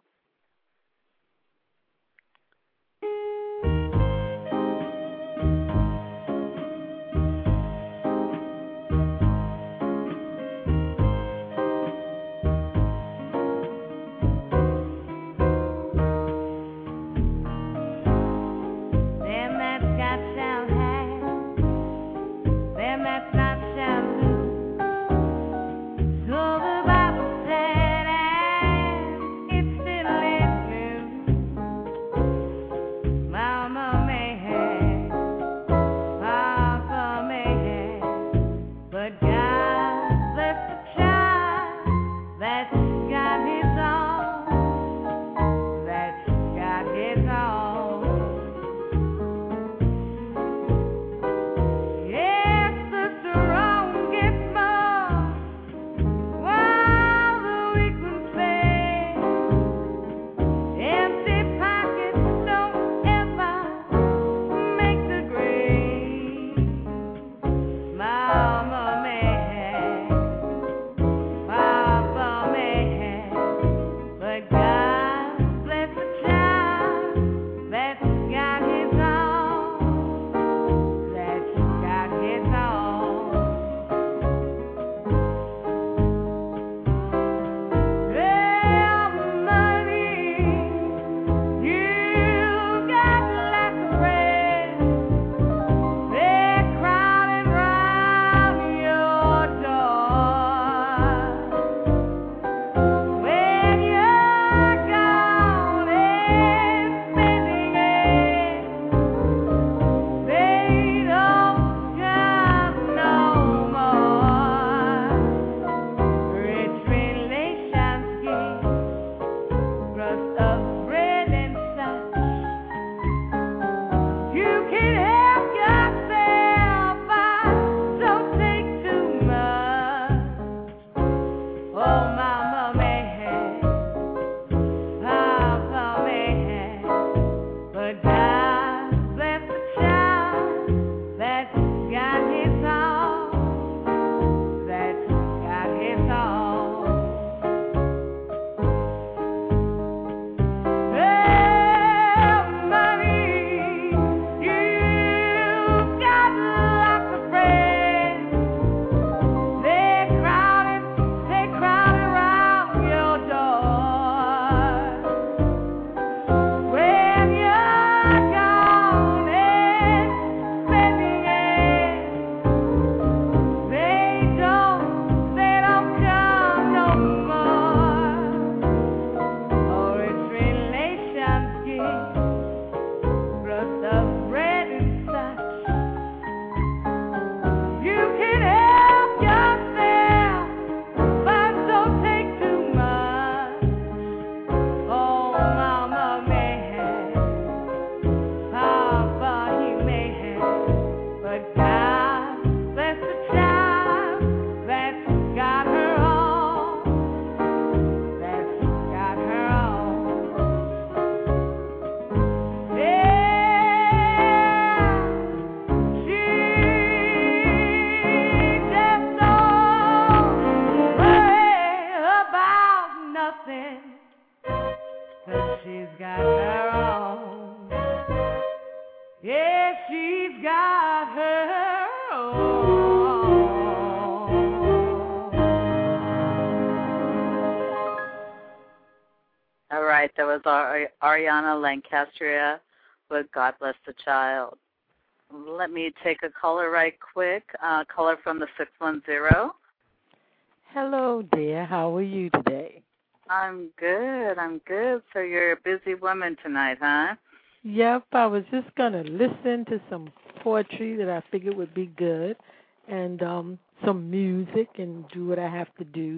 That was Ariana Lancastria but God bless the child. Let me take a caller right quick. Uh, caller from the six one zero. Hello, dear. How are you today? I'm good. I'm good. So you're a busy woman tonight, huh? Yep. I was just going to listen to some poetry that I figured would be good and um, some music and do what I have to do.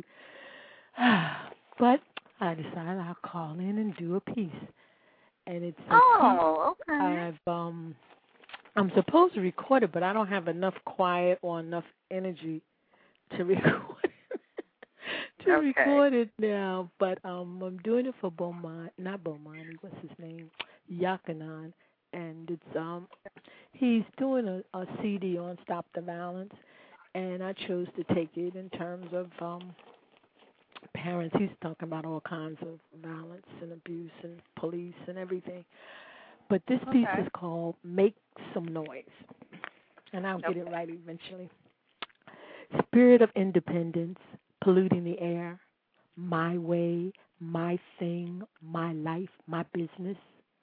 But I decided I'll call in and do a piece. And it's a oh, piece okay. I've um I'm supposed to record it, but I don't have enough quiet or enough energy to record it. to okay. record it now. But um I'm doing it for Beaumont, not Beaumont, what's his name? Yakanan. And it's um he's doing a, a C D on Stop the Violence, and I chose to take it in terms of um parents. He's talking about all kinds of violence and abuse and police and everything. But this piece okay. is called Make Some Noise, and I'll okay. get it right eventually. Spirit of independence, polluting the air, my way, my thing, my life, my business.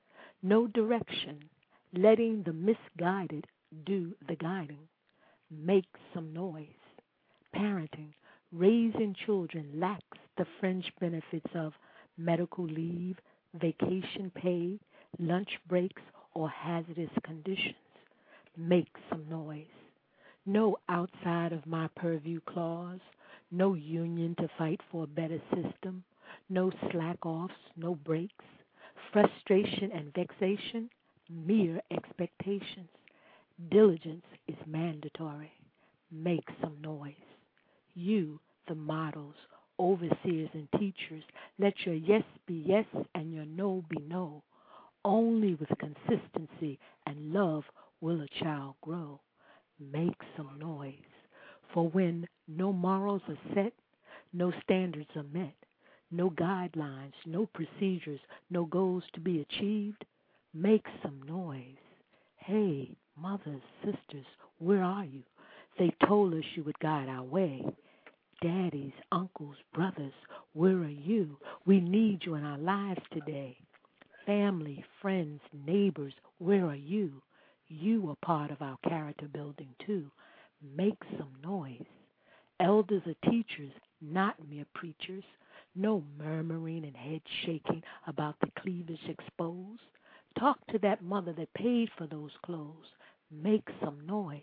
No direction, letting the misguided do the guiding. Make some noise. Parenting, raising children lacks the fringe benefits of medical leave, vacation pay, lunch breaks, or hazardous conditions. Make some noise. No outside of my purview clause, no union to fight for a better system, no slack-offs, no breaks, frustration and vexation, mere expectations. Diligence is mandatory. Make some noise. You, the models, overseers, and teachers, let your yes be yes and your no be no. Only with consistency and love will a child grow. Make some noise. For when no morals are set, no standards are met, no guidelines, no procedures, no goals to be achieved, make some noise. Hey, mothers, sisters, where are you? They told us you would guide our way. Daddies, uncles, brothers, where are you? We need you in our lives today. Family, friends, neighbors, where are you? You are part of our character building too. Make some noise. Elders are teachers, not mere preachers. No murmuring and head shaking about the cleavage exposed. Talk to that mother that paid for those clothes. Make some noise.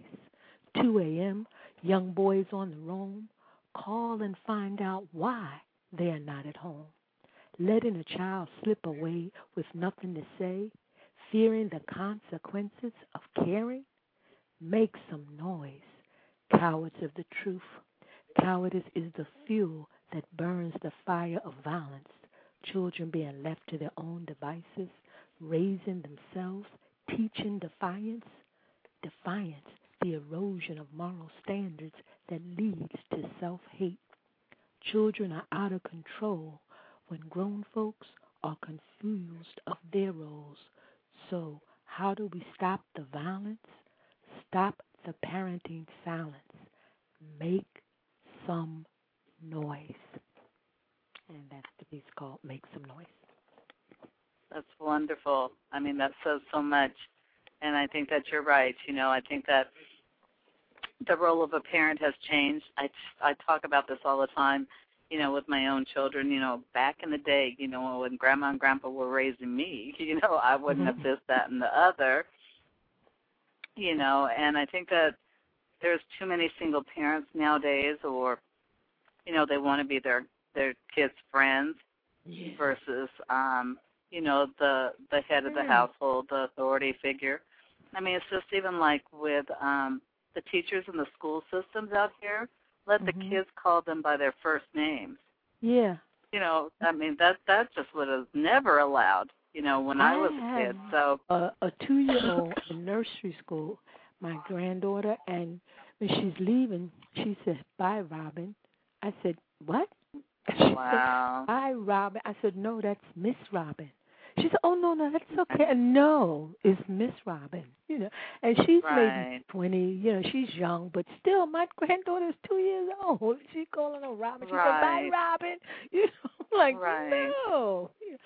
two a.m., young boys on the roam. Call and find out why they are not at home. Letting a child slip away with nothing to say, fearing the consequences of caring. Make some noise. Cowards of the truth. Cowardice is the fuel that burns the fire of violence. Children being left to their own devices, raising themselves, teaching defiance. Defiance, the erosion of moral standards that leads to self-hate. Children are out of control when grown folks are confused of their roles. So how do we stop the violence? Stop the parenting silence. Make some noise. And that's the piece called Make Some Noise. That's wonderful. I mean, that says so much. And I think that you're right. You know, I think that the role of a parent has changed. I, I talk about this all the time, you know, with my own children. You know, back in the day, you know, when Grandma and Grandpa were raising me, you know, I wouldn't have this, that, and the other, you know. And I think that there's too many single parents nowadays, or, you know, they want to be their, their kids' friends yeah. versus, um, you know, the, the head of the household, the authority figure. I mean, it's just even like with um, the teachers in the school systems out here, let mm-hmm. the kids call them by their first names. Yeah. You know, I mean, that that just was never allowed, you know, when I, I was a kid. So a, a two-year-old in nursery school, my granddaughter, and when she's leaving, she said, bye, Robin. I said, what? She wow. said, bye, Robin. I said, no, that's Miss Robin. She said, oh, no, no, that's okay. And no, it's Miss Robin, you know. And she's right. maybe twenty, you know, she's young, but still my granddaughter's two years old. She's calling her Robin. She right. said, bye, Robin. You know, I'm like, right. no.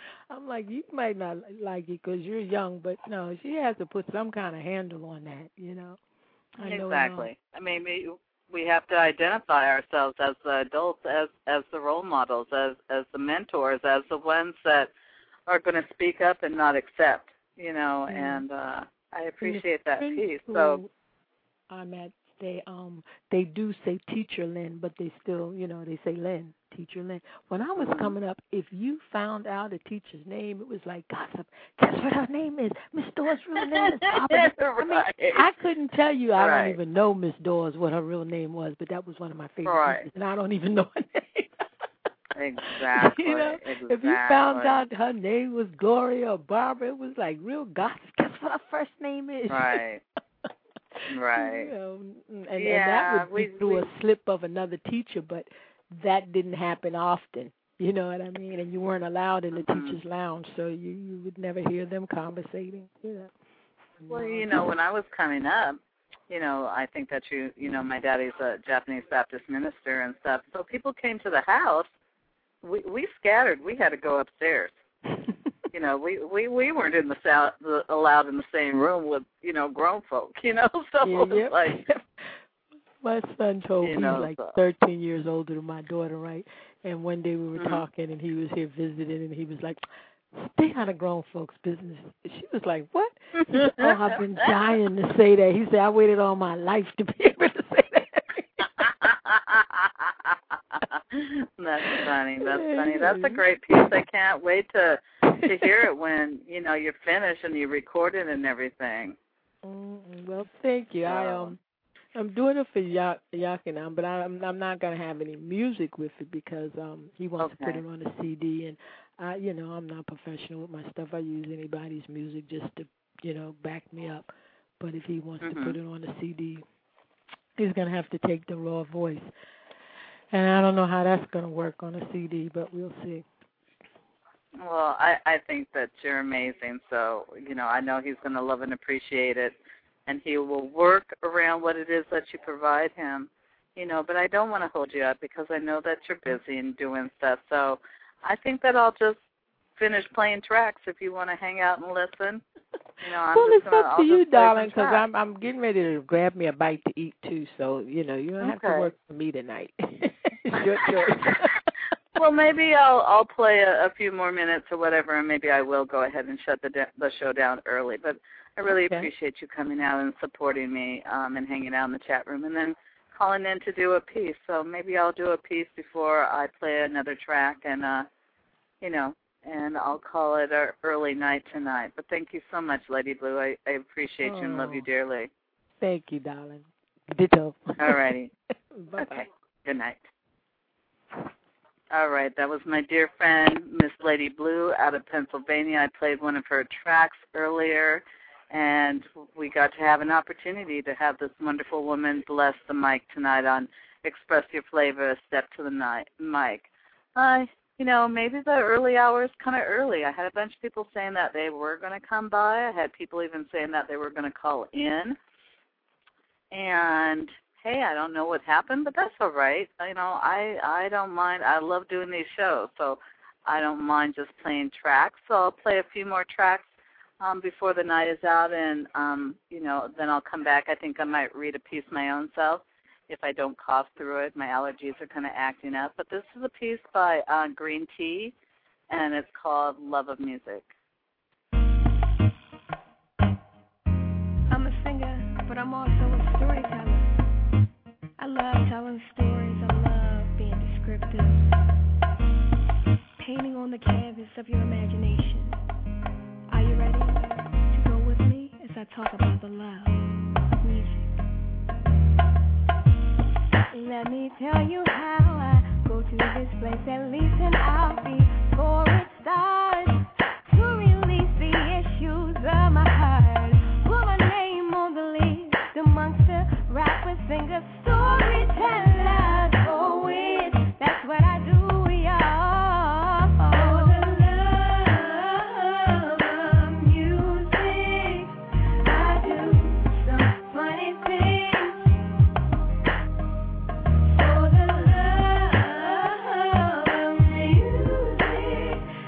I'm like, you might not like it because you're young, but no, she has to put some kind of handle on that, you know. I know exactly. I mean, we, we have to identify ourselves as the adults, as as the role models, as as the mentors, as the ones that are going to speak up and not accept, you know. Mm. And uh, I appreciate that piece. So I'm at they um they do say Teacher Lynn, but they still, you know, they say Lynn. Teacher Lynn. When I was coming up, if you found out a teacher's name, it was like gossip. Guess what her name is? Miss Dawes' real name is Barbara. right. I mean, I couldn't tell you. I right. don't even know Miss Dawes what her real name was, but that was one of my favorite right. teachers, and I don't even know her name. Exactly. You know, exactly. if you found out her name was Gloria or Barbara, it was like real gossip. Guess what her first name is? Right. Right. You know, and, yeah, and that would be we, through we, a slip of another teacher, but that didn't happen often. You know what I mean? And you weren't allowed in the mm-hmm. teacher's lounge, so you, you would never hear them conversating. You know. Well, you know, when I was coming up, you know, I think that you, you know, my daddy's a Japanese Baptist minister and stuff. So people came to the house. We we scattered. We had to go upstairs. You know, we, we, we weren't in the, sou- the allowed in the same room with, you know, grown folk, you know. So yeah, it was yep. like, my son told me, you know, he's like so. thirteen years older than my daughter, right? And one day we were mm-hmm. talking, and he was here visiting, and he was like, stay out of grown folks' business. She was like, what? He said, oh, I've been dying to say that. He said, I waited all my life to be able to say that. That's funny. That's funny. That's a great piece. I can't wait to to hear it when, you know, you're finished and you record it and everything. Mm, well, thank you. I um, I'm doing it for ya- Yakinan, but I'm I'm not gonna have any music with it because um he wants okay. to put it on a C D, and I, you know, I'm not professional with my stuff. I use anybody's music just to, you know, back me up. But if he wants mm-hmm. to put it on a C D, he's gonna have to take the raw voice. And I don't know how that's going to work on a C D, but we'll see. Well, I, I think that you're amazing. So, you know, I know he's going to love and appreciate it. And he will work around what it is that you provide him. You know, but I don't want to hold you up because I know that you're busy and doing stuff. So I think that I'll just finish playing tracks if you want to hang out and listen. You know, I'm well, just it's gonna, up to I'll you, just play darling, some because I'm I'm getting ready to grab me a bite to eat too. So you know, you don't have okay. to work for me tonight. It's your choice. Well, maybe I'll I'll play a, a few more minutes or whatever, and maybe I will go ahead and shut the de- the show down early. But I really okay. appreciate you coming out and supporting me um, and hanging out in the chat room, and then calling in to do a piece. So maybe I'll do a piece before I play another track, and uh, you know. And I'll call it an early night tonight. But thank you so much, Lady Blue. I, I appreciate oh, you and love you dearly. Thank you, darling. Ditto. All righty. Bye-bye. Okay. Good night. All right. That was my dear friend, Miss Lady Blue out of Pennsylvania. I played one of her tracks earlier, and we got to have an opportunity to have this wonderful woman bless the mic tonight on Express Your Flavor, Step to the night, Mic. Hi. You know, maybe the early hours kind of early. I had a bunch of people saying that they were going to come by. I had people even saying that they were going to call in. And, hey, I don't know what happened, but that's all right. You know, I, I don't mind. I love doing these shows, so I don't mind just playing tracks. So I'll play a few more tracks um, before the night is out, and, um, you know, then I'll come back. I think I might read a piece my own self. If I don't cough through it, my allergies are kind of acting up. But this is a piece by uh, Green Tea, and it's called Love of Music. I'm a singer, but I'm also a storyteller. I love telling stories. I love being descriptive. Painting on the canvas of your imagination. Are you ready to go with me as I talk about the love of music? Let me tell you how I go to this place at least an hour before it starts to release the issues of my heart. Put my name on the list amongst the rappers, singers, storytellers. Oh, it, that's what I do, y'all. For the love of music, I do some funny things. For the love of music,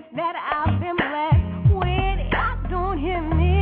gift that I've been blessed with. I don't hear me.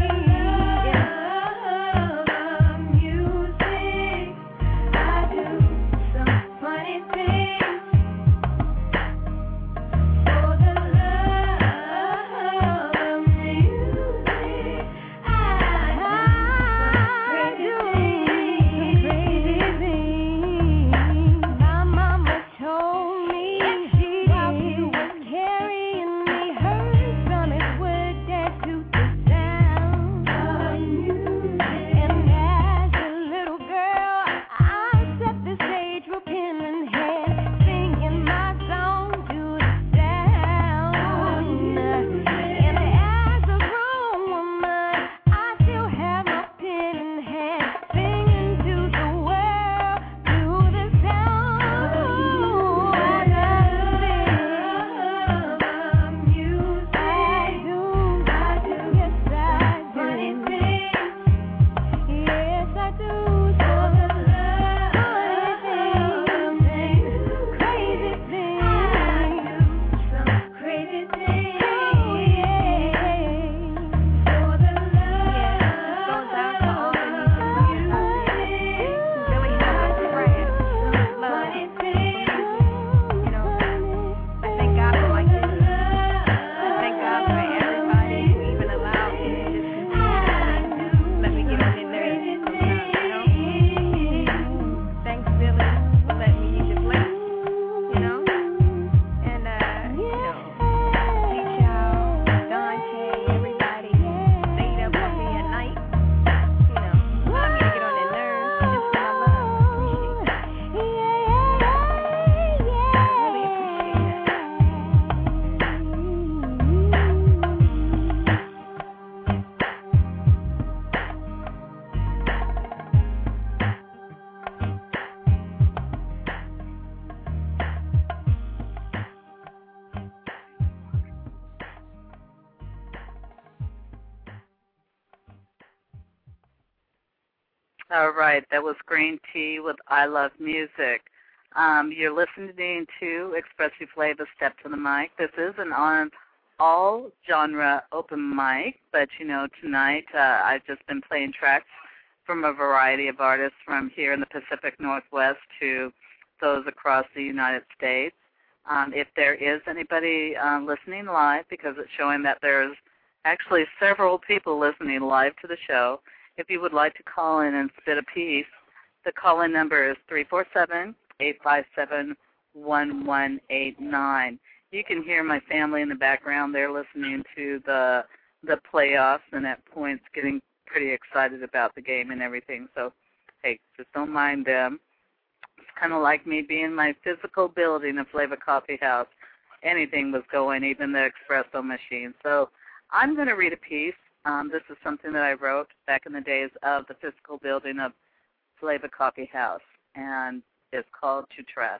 All right, that was Green Tea with I Love Music. Um, you're listening to Expressive Flavor Step to the Mic. This is an on all genre open mic, but you know, tonight uh, I've just been playing tracks from a variety of artists from here in the Pacific Northwest to those across the United States. Um, if there is anybody uh, listening live, because it's showing that there's actually several people listening live to the show, if you would like to call in and spit a piece, the call-in number is three four seven, eight five seven, one one eight nine. You can hear my family in the background. They're listening to the the playoffs and at points getting pretty excited about the game and everything. So, hey, just don't mind them. It's kind of like me being in my physical building of Flavor Coffee House. Anything was going, even the espresso machine. So I'm going to read a piece. Um, this is something that I wrote back in the days of the physical building of Flavor Coffee House, and it's called To Trust.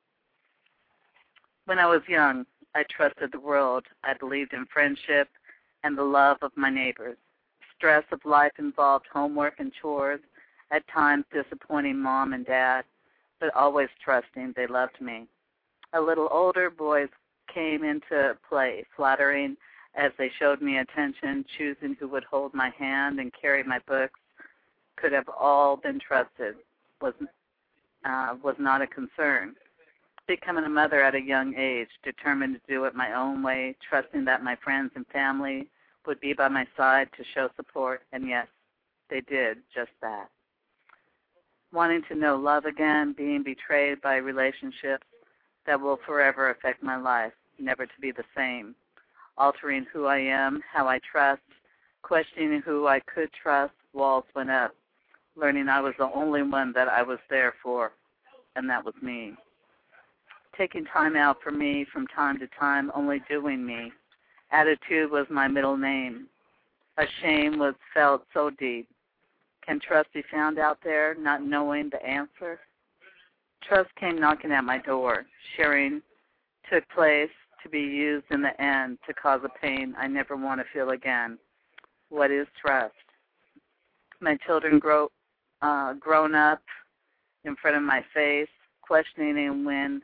When I was young, I trusted the world. I believed in friendship and the love of my neighbors. Stress of life involved homework and chores, at times disappointing mom and dad, but always trusting they loved me. A little older, boys came into play, flattering as they showed me attention, choosing who would hold my hand and carry my books, could have all been trusted, was uh, was not a concern. Becoming a mother at a young age, determined to do it my own way, trusting that my friends and family would be by my side to show support, and yes, they did just that. Wanting to know love again, being betrayed by relationships that will forever affect my life, never to be the same. Altering who I am, how I trust, questioning who I could trust, walls went up, learning I was the only one that I was there for, and that was me. Taking time out for me from time to time, only doing me. Attitude was my middle name. A shame was felt so deep. Can trust be found out there, not knowing the answer? Trust came knocking at my door. Sharing took place, to be used in the end to cause a pain I never want to feel again. What is trust? My children grow, uh, grown up in front of my face, questioning when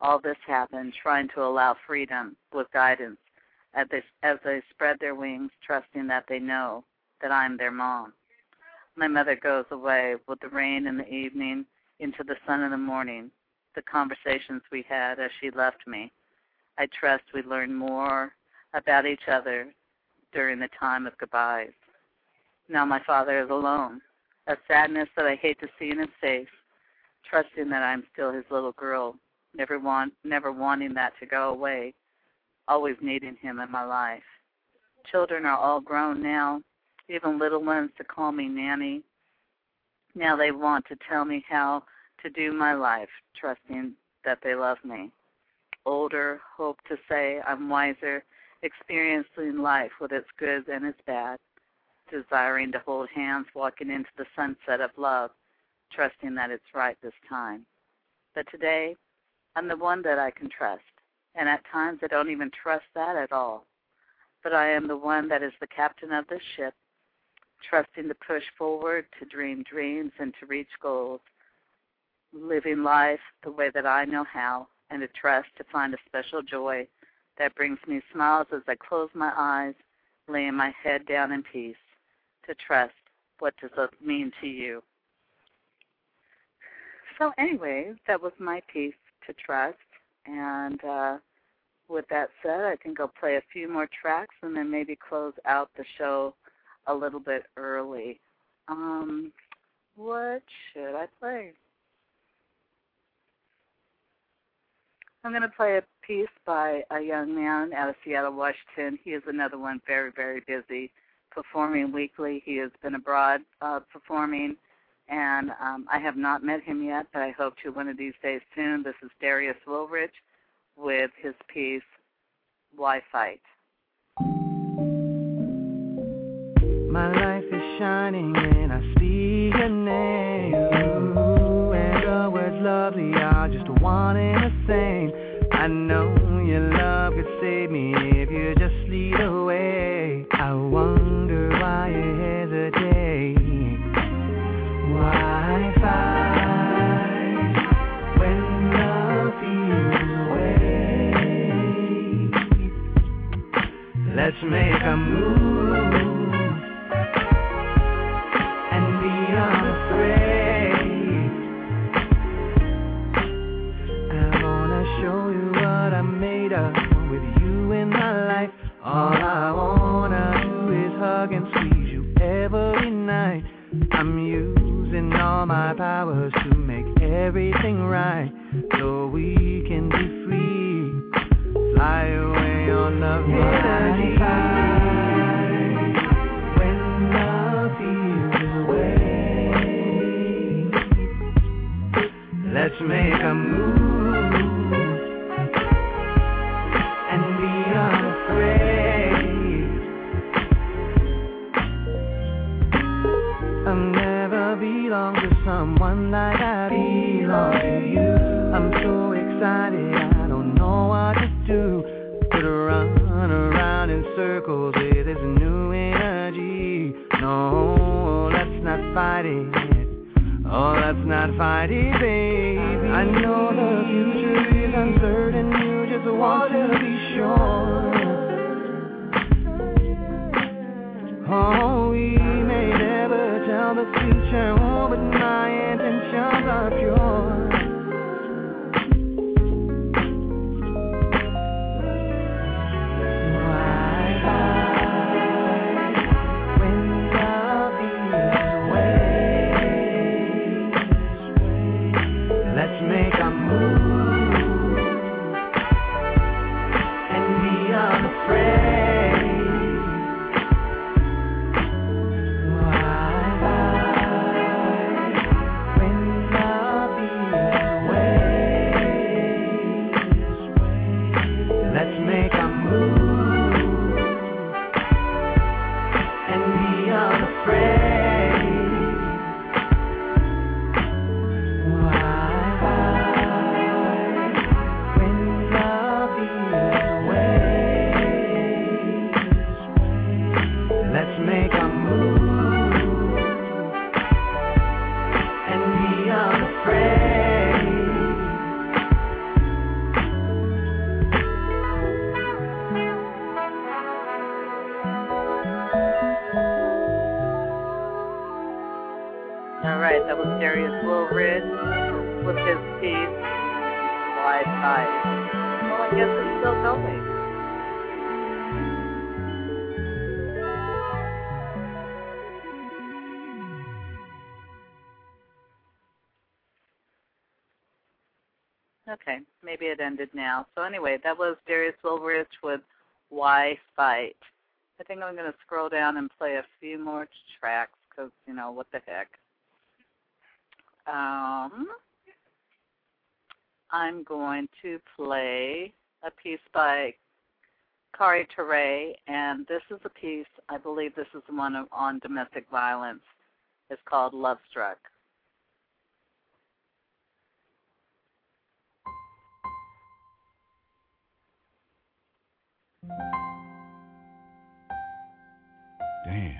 All this happened trying to allow freedom with guidance as they, as they spread their wings, trusting that they know that I'm their mom. My mother goes away with the rain in the evening into the sun in the morning, the conversations we had as she left me. I trust we learned more about each other during the time of goodbyes. Now my father is alone, a sadness that I hate to see in his face, trusting that I'm still his little girl, never want, never wanting that to go away, always needing him in my life. Children are all grown now, even little ones to call me Nanny. Now they want to tell me how to do my life, trusting that they love me. Older, hope to say I'm wiser, experiencing life with its good and its bad, desiring to hold hands, walking into the sunset of love, trusting that it's right this time. But today, I'm the one that I can trust, and at times I don't even trust that at all. But I am the one that is the captain of this ship, trusting to push forward, to dream dreams, and to reach goals, living life the way that I know how, and to trust to find a special joy that brings me smiles as I close my eyes, laying my head down in peace, to trust what does it mean to you. So anyway, that was my piece, to trust, and uh, with that said, I think I'll play a few more tracks and then maybe close out the show a little bit early. Um, what should I play? I'm going to play a piece by a young man out of Seattle, Washington. He is another one very, very busy, performing weekly. He has been abroad uh, performing, and um, I have not met him yet, but I hope to one of these days soon. This is Darius Woolridge with his piece, Why Fight? My life is shining when I see your name. Ooh, and the words lovely are just one and the same. I know your love could save me if you just lead away. I wonder why you hesitate. Why fight when love feels away? Let's make a move. All I wanna do is hug and squeeze you every night. I'm using all my powers to make everything right, so we can be free. Fly away on love energy. When love feels away, let's make a move. Belong to someone like I belong to you. I'm so excited, I don't know what to do. Could run around in circles with this new energy. No, let's not fight it. Oh, let's not fight it, baby. I know the future is uncertain, you just want to be sure. Oh, we may never tell the future, oh, but my intentions are pure. Why fight when love is away? Let's make a move. fight. Well, I guess it's still going. Okay, maybe it ended now. So anyway, that was Darius Wilrich with Why Fight. I think I'm going to scroll down and play a few more tracks because, you know, what the heck. Um, I'm going to play a piece by Kari Ture, and this is a piece, I believe this is the one on domestic violence. It's called Love Struck. Damn.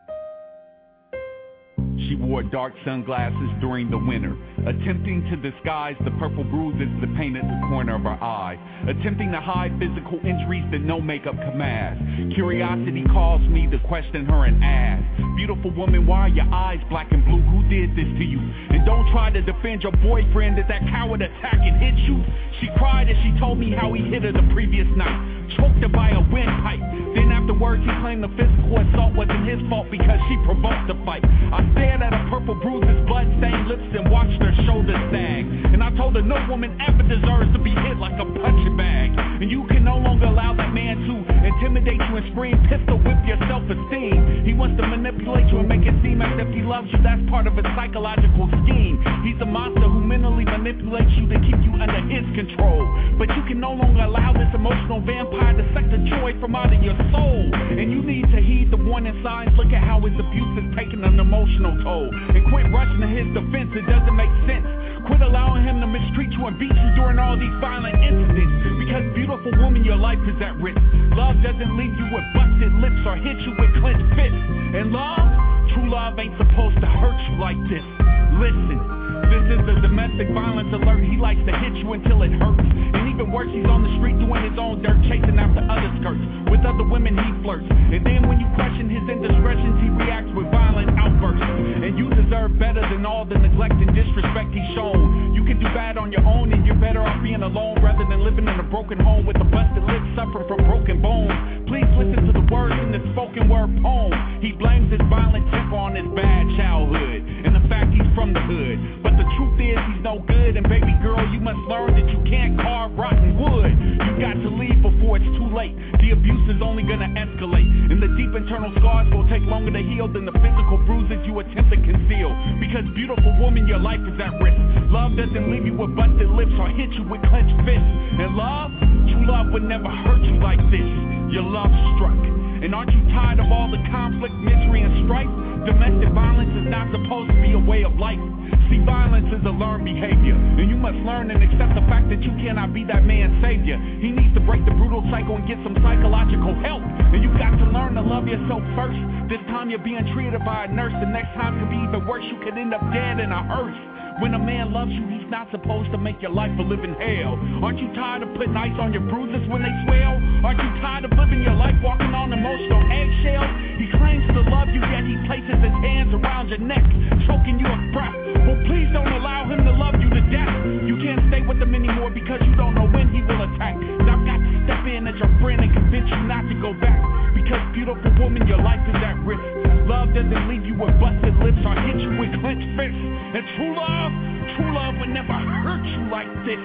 She wore dark sunglasses during the winter, attempting to disguise the purple bruises that painted the corner of her eye, attempting to hide physical injuries that no makeup could mask. Curiosity caused me to question her and ask, beautiful woman, why are your eyes black and blue? Who did this to you? And don't try to defend your boyfriend. Did that coward attack and hit you? She cried as she told me how he hit her the previous night, choked her by a windpipe. Then afterwards he claimed the physical assault wasn't his fault because she provoked the fight. I stared at her purple bruises, blood-stained lips, and watched her shoulders sag. And I told her no woman ever deserves to be hit like a punching bag. And you can no longer allow that man to intimidate you and scream, pistol whip your self-esteem. He wants to manipulate you and make it seem as if he loves you. That's part of his psychological scheme. He's a monster who mentally manipulates you to keep you under his control. But you can no longer allow this emotional vampire to suck the joy from out of your soul. And you need to heed the warning signs. Look at how his abuse is taking an emotional toll. And quit rushing to his defense, it doesn't make sense. Quit allowing him to mistreat you and beat you during all these violent incidents. Because beautiful woman, your life is at risk. Love doesn't leave you with busted lips or hit you with clenched fists. And love, true love ain't supposed to hurt you like this. Listen, this is a domestic violence alert. He likes to hit you until it hurts. And even worse, he's on the street doing his own dirt, chasing after other skirts. With other women he flirts. And then when you question his indiscretions, he reacts with violent outbursts. And you deserve better than all the neglect and disrespect he's shown. You can do bad on your own, and you're better off being alone rather than living in a broken home with a busted lip, suffering from broken bones. Please listen to the words in this spoken word poem. He blames his violent temper on his bad childhood and the fact he's from the hood. But the truth is he's no good, and baby girl, you must learn that you can't carve rotten wood. You got to leave before it's too late. The abuse is only gonna escalate, and the deep internal scars will take longer to heal than the physical bruises you attempt to conceal. Because beautiful woman, your life is at risk. Love doesn't leave you with busted lips or hit you with clenched fists. And love, true love would never hurt you like this. Your love struck. And aren't you tired of all the conflict, misery, and strife? Domestic violence is not supposed to be a way of life. See, violence is a learned behavior, and you must learn and accept the fact that you cannot be that man's savior. He needs to break the brutal cycle and get some psychological help. And you got to learn to love yourself first. This time you're being treated by a nurse. The next time could be even worse. You could end up dead in a hearse. When a man loves you, he's not supposed to make your life a living hell. Aren't you tired of putting ice on your bruises when they swell? Aren't you tired of living your life walking on emotional eggshells? He claims to love you, yet he places his hands around your neck, choking you with breath. Well, please don't allow him to love you to death. You can't stay with him anymore because you don't know when he will attack. And I've got to step in as your friend and convince you not to go back. Because beautiful woman, your life is at risk. Love doesn't leave you with busted lips or hit you with clenched fists. And true love, true love would never hurt you like this.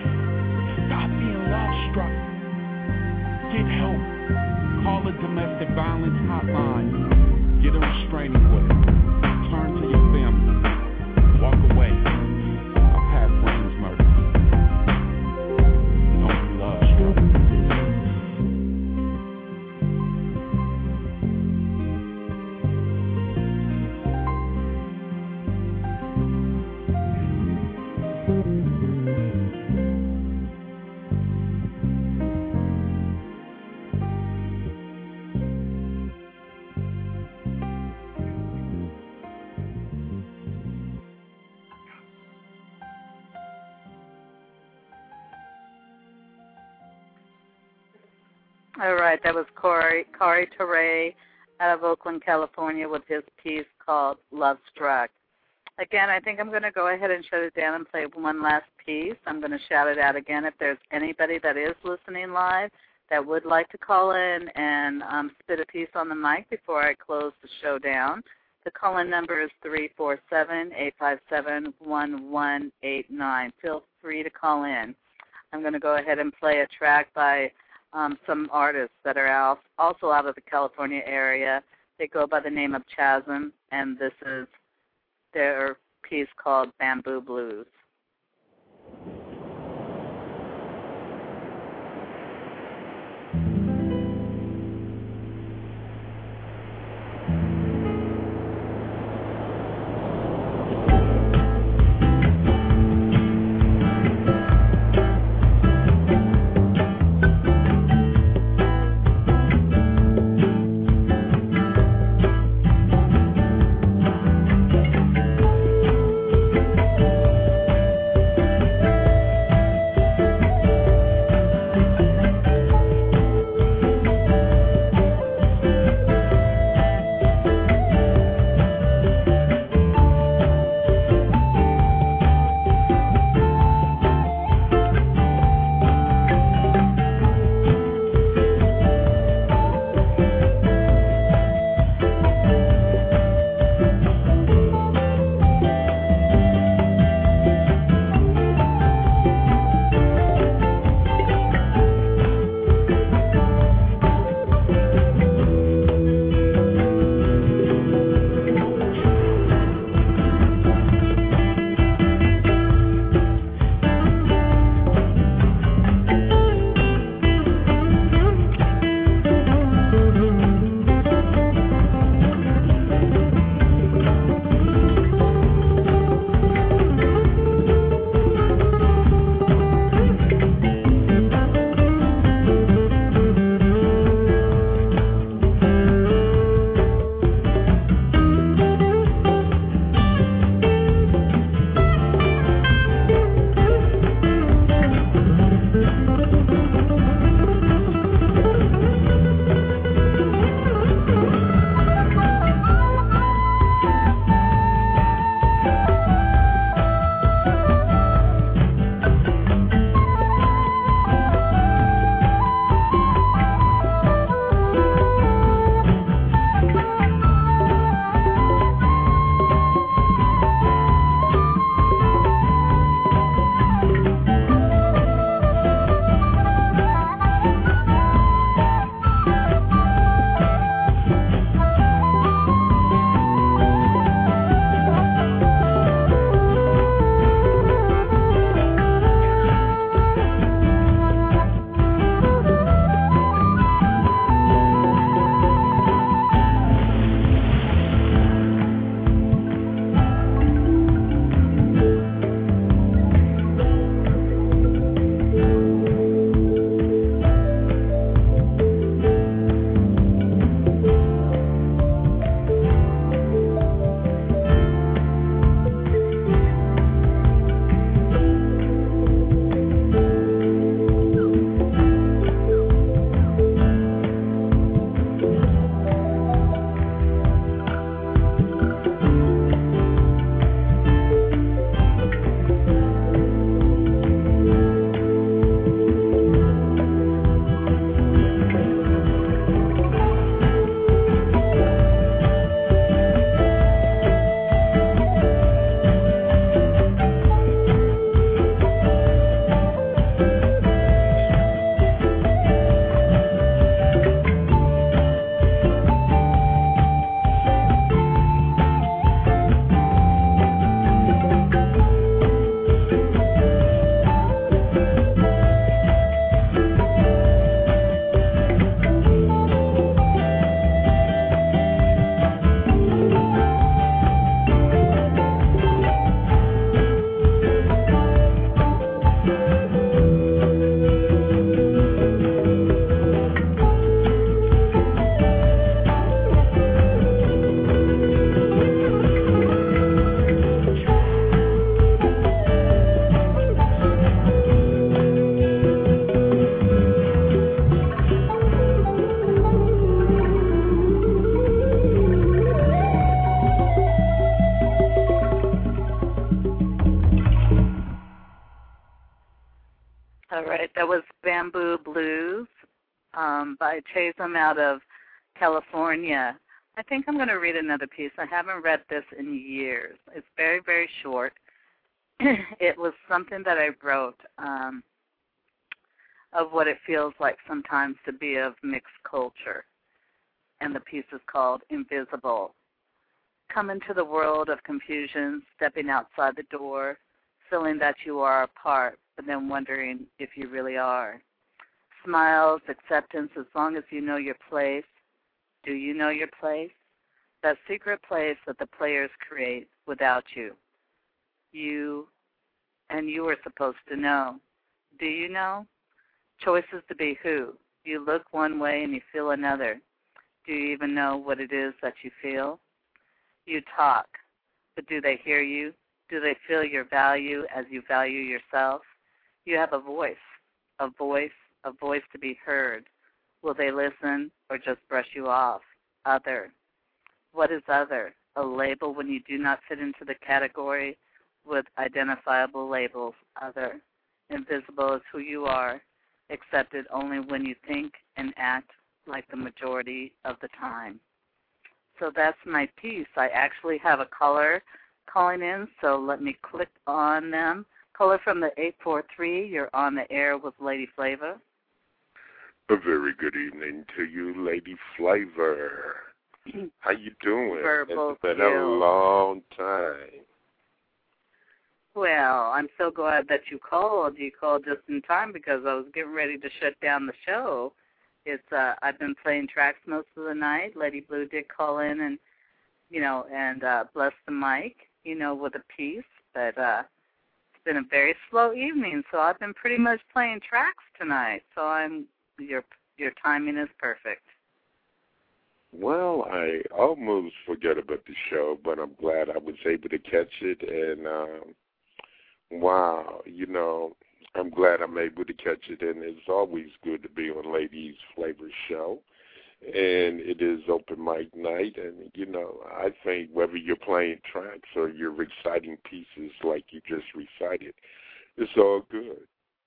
Stop being love struck. Get help. Call the domestic violence hotline. Get a restraining order. Turn to your family. Walk away. I've had friends murdered. Don't be love struck. All right, that was Corey, Kari Ture out of Oakland, California, with his piece called Love Struck. Again, I think I'm going to go ahead and shut it down and play one last piece. I'm going to shout it out again. If there's anybody that is listening live that would like to call in and um, spit a piece on the mic before I close the show down, the call-in number is three four seven, eight five seven, one one eight nine. Feel free to call in. I'm going to go ahead and play a track by um, some artists that are out, also out of the California area. They go by the name of Chasm, and this is their piece called Bamboo Blues. Thank Bamboo Blues um, by Chasem out of California. I think I'm going to read another piece. I haven't read this in years. It's very, very short. It was something that I wrote um, of what it feels like sometimes to be of mixed culture. And the piece is called Invisible. Come into the world of confusion, stepping outside the door, feeling that you are apart, but then wondering if you really are. Smiles, acceptance, as long as you know your place. Do you know your place? That secret place that the players create without you. You and you are supposed to know. Do you know? Choices to be who? You look one way and you feel another. Do you even know what it is that you feel? You talk, but do they hear you? Do they feel your value as you value yourself? You have a voice, a voice, a voice to be heard. Will they listen or just brush you off? Other. What is other? A label when you do not fit into the category with identifiable labels. Other. Invisible is who you are, accepted only when you think and act like the majority of the time. So that's my piece. I actually have a caller calling in, so let me click on them. Caller from the eight four three, you're on the air with Lady Flavor. A very good evening to you, Lady Flavor. How you doing? Verbal It's been skills. a long time. Well, I'm so glad that you called. You called just in time because I was getting ready to shut down the show. It's uh, I've been playing tracks most of the night. Lady Blue did call in and, you know, and uh, bless the mic, you know, with a piece. But uh, it's been a very slow evening, so I've been pretty much playing tracks tonight. So I'm your your timing is perfect. Well, I almost forgot about the show, but I'm glad I was able to catch it. And, um, wow, you know, I'm glad I'm able to catch it. And it's always good to be on Ladies Flavor Show. And it is open mic night. And, you know, I think whether you're playing tracks or you're reciting pieces like you just recited, it's all good.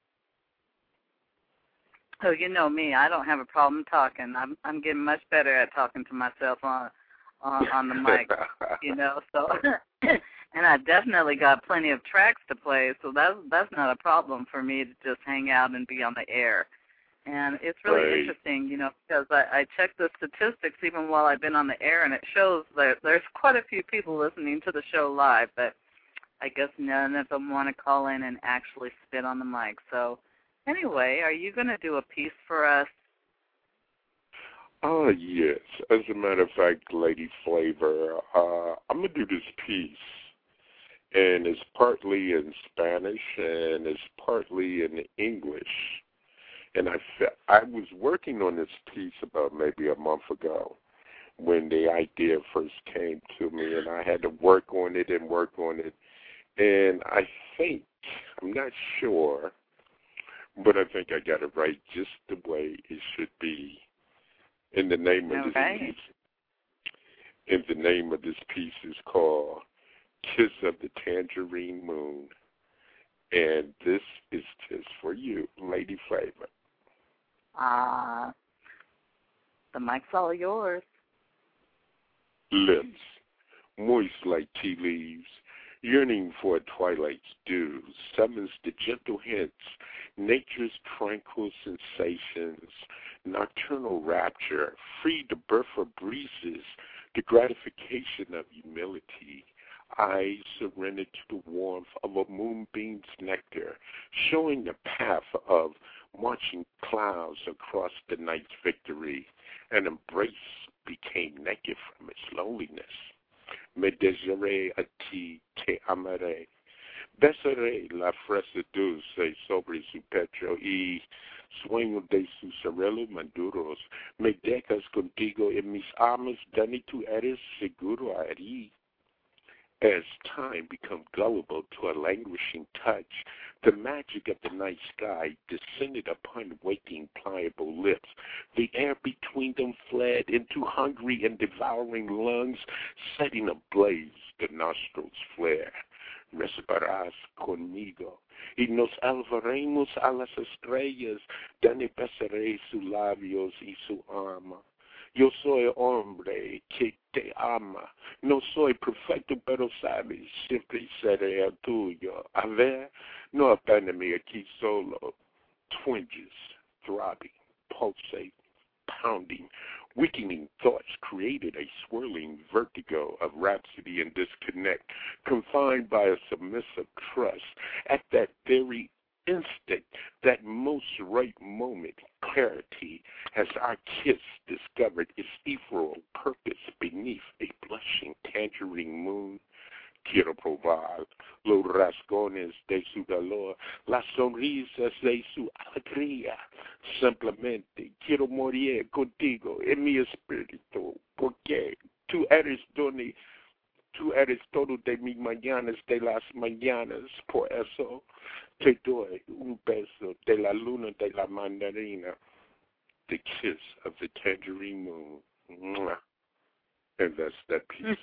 Oh, you know me. I don't have a problem talking. I'm I'm getting much better at talking to myself on on, on the mic, you know. So, and I definitely got plenty of tracks to play, so that's that's not a problem for me to just hang out and be on the air. And it's really Right. interesting, you know, because I, I checked the statistics even while I've been on the air, and it shows that there's quite a few people listening to the show live, but I guess none of them want to call in and actually spit on the mic. So. Anyway, are you going to do a piece for us? Oh, yes. As a matter of fact, Lady Flavor, uh, I'm going to do this piece, and it's partly in Spanish, and it's partly in English. And I, fe- I was working on this piece about maybe a month ago when the idea first came to me, and I had to work on it and work on it. And I think, I'm not sure, but I think I got it right just the way it should be. In the name of All this right. piece, in the name of this piece is called "Kiss of the Tangerine Moon," and this is just for you, Lady Flavor. Ah, uh, the mic's all yours. Lips, moist like tea leaves, yearning for a twilight's dew, summons the gentle hints, nature's tranquil sensations, nocturnal rapture, free the birth of breezes, the gratification of humility, eyes surrendered to the warmth of a moonbeam's nectar, showing the path of marching clouds across the night's victory. An embrace became naked from its loneliness. Me desearé a ti, te amaré. Besaré la fresa dulce sobre su pecho y sueño de sus cerrelos maduros. Me dejas contigo en mis armas, Dani, tú eres seguro ahí. As time becomes gullible to a languishing touch, the magic of the night sky descended upon waking pliable lips. The air between them fled into hungry and devouring lungs, setting ablaze the nostrils' flare. Respiras conmigo, y nos alvaremos a las estrellas, donde besaré sus labios y su alma. Yo soy hombre que te ama, no soy perfecto, pero sabes, siempre seré el tuyo. A ver, no abandonme aquí solo. Twinges, throbbing, pulsate, pounding, weakening thoughts created a swirling vertigo of rhapsody and disconnect, confined by a submissive trust. At that very instant, that most right moment, clarity, as our kiss discovered its ethereal purpose beneath a blushing tangerine moon. Quiero probar los rasgones de su dolor, las sonrisas de su alegría. Simplemente quiero morir contigo en mi espíritu, porque tú eres donde, tú eres todo de mis mañanas, de las mañanas. Por eso te doy un beso de la luna de la mandarina, the kiss of the tangerine moon. Mwah. And that's that piece.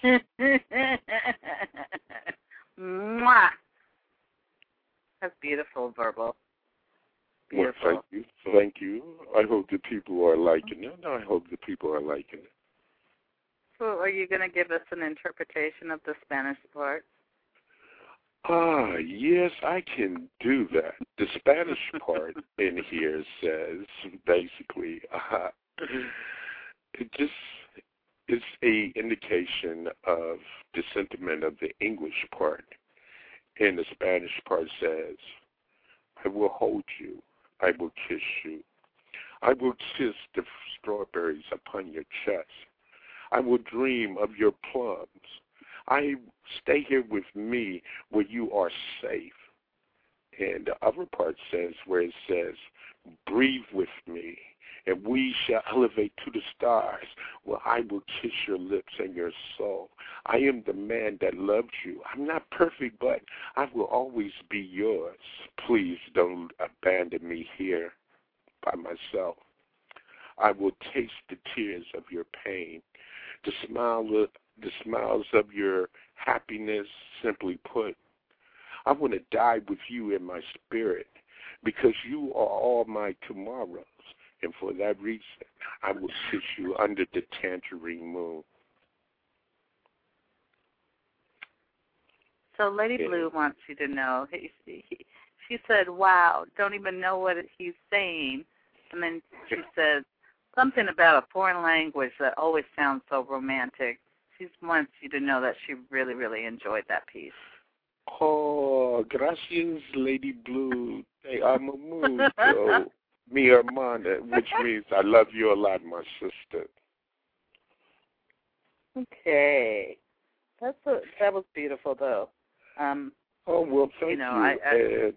Mwah. That's beautiful, Verbal. Beautiful. Well, thank you. Thank you. I hope the people are liking it. I hope the people are liking it. So are you going to give us an interpretation of the Spanish part? Ah, yes, I can do that. The Spanish part in here says, basically, uh, it just is a indication of the sentiment of the English part. And the Spanish part says, I will hold you. I will kiss you. I will kiss the strawberries upon your chest. I will dream of your plums. I stay here with me where you are safe. And the other part says, where it says, breathe with me, and we shall elevate to the stars, where I will kiss your lips and your soul. I am the man that loves you. I'm not perfect, but I will always be yours. Please don't abandon me here by myself. I will taste the tears of your pain, the smile of, the smiles of your happiness, simply put. I want to die with you in my spirit, because you are all my tomorrows. And for that reason, I will kiss you under the tangerine moon. So Lady Yeah. Blue wants you to know. He, he, she said, wow, don't even know what he's saying. And then she said something about a foreign language that always sounds so romantic. She wants you to know that she really, really enjoyed that piece. Oh, gracias, Lady Blue. Te amo mucho. Mi hermana, which means I love you a lot, my sister. Okay. That's a, that was beautiful, though. Um, oh, well, thank you. Know, you. I, I, and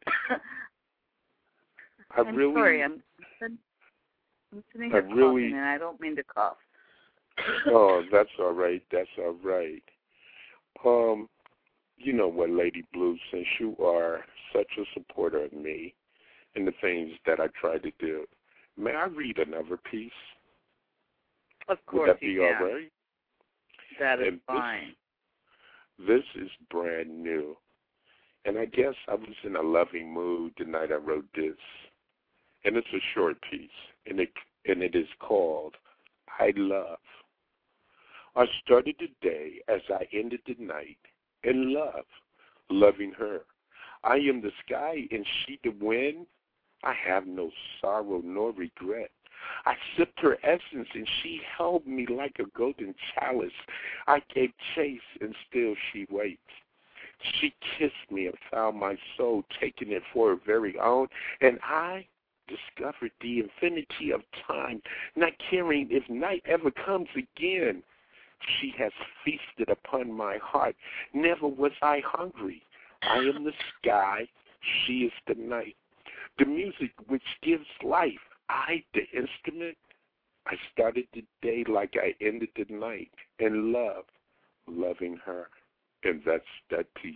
I I'm really, sorry. I'm, I'm sitting here I coughing, really, and I don't mean to cough. oh, that's all right. That's all right. Um, you know what, Lady Blue, since you are such a supporter of me and the things that I try to do, may I read another piece? Of course. Would that be you all can. right? That is And fine. This, this is brand new. And I guess I was in a loving mood the night I wrote this. And it's a short piece. And it, and it is called I Love. I started the day as I ended the night in love, loving her. I am the sky and she the wind. I have no sorrow nor regret. I sipped her essence and she held me like a golden chalice. I gave chase and still she waits. She kissed me and found my soul, taking it for her very own. And I discovered the infinity of time, not caring if night ever comes again. She has feasted upon my heart. Never was I hungry. I am the sky. She is the night. The music which gives life. I, the instrument. I started the day like I ended the night. In love, loving her. And that's that piece.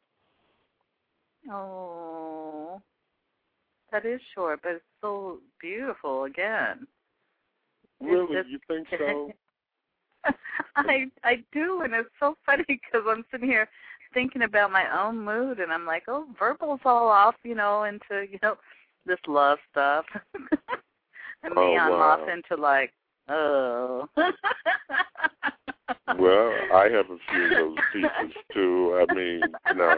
Oh, that is short, but it's so beautiful again. Really? It's, you think so? I I do, and it's so funny because I'm sitting here thinking about my own mood, and I'm like, oh, Verbal's all off, you know, into, you know, this love stuff. and oh, me, I'm wow. off into, like, oh. Well, I have a few of those pieces, too. I mean, you know.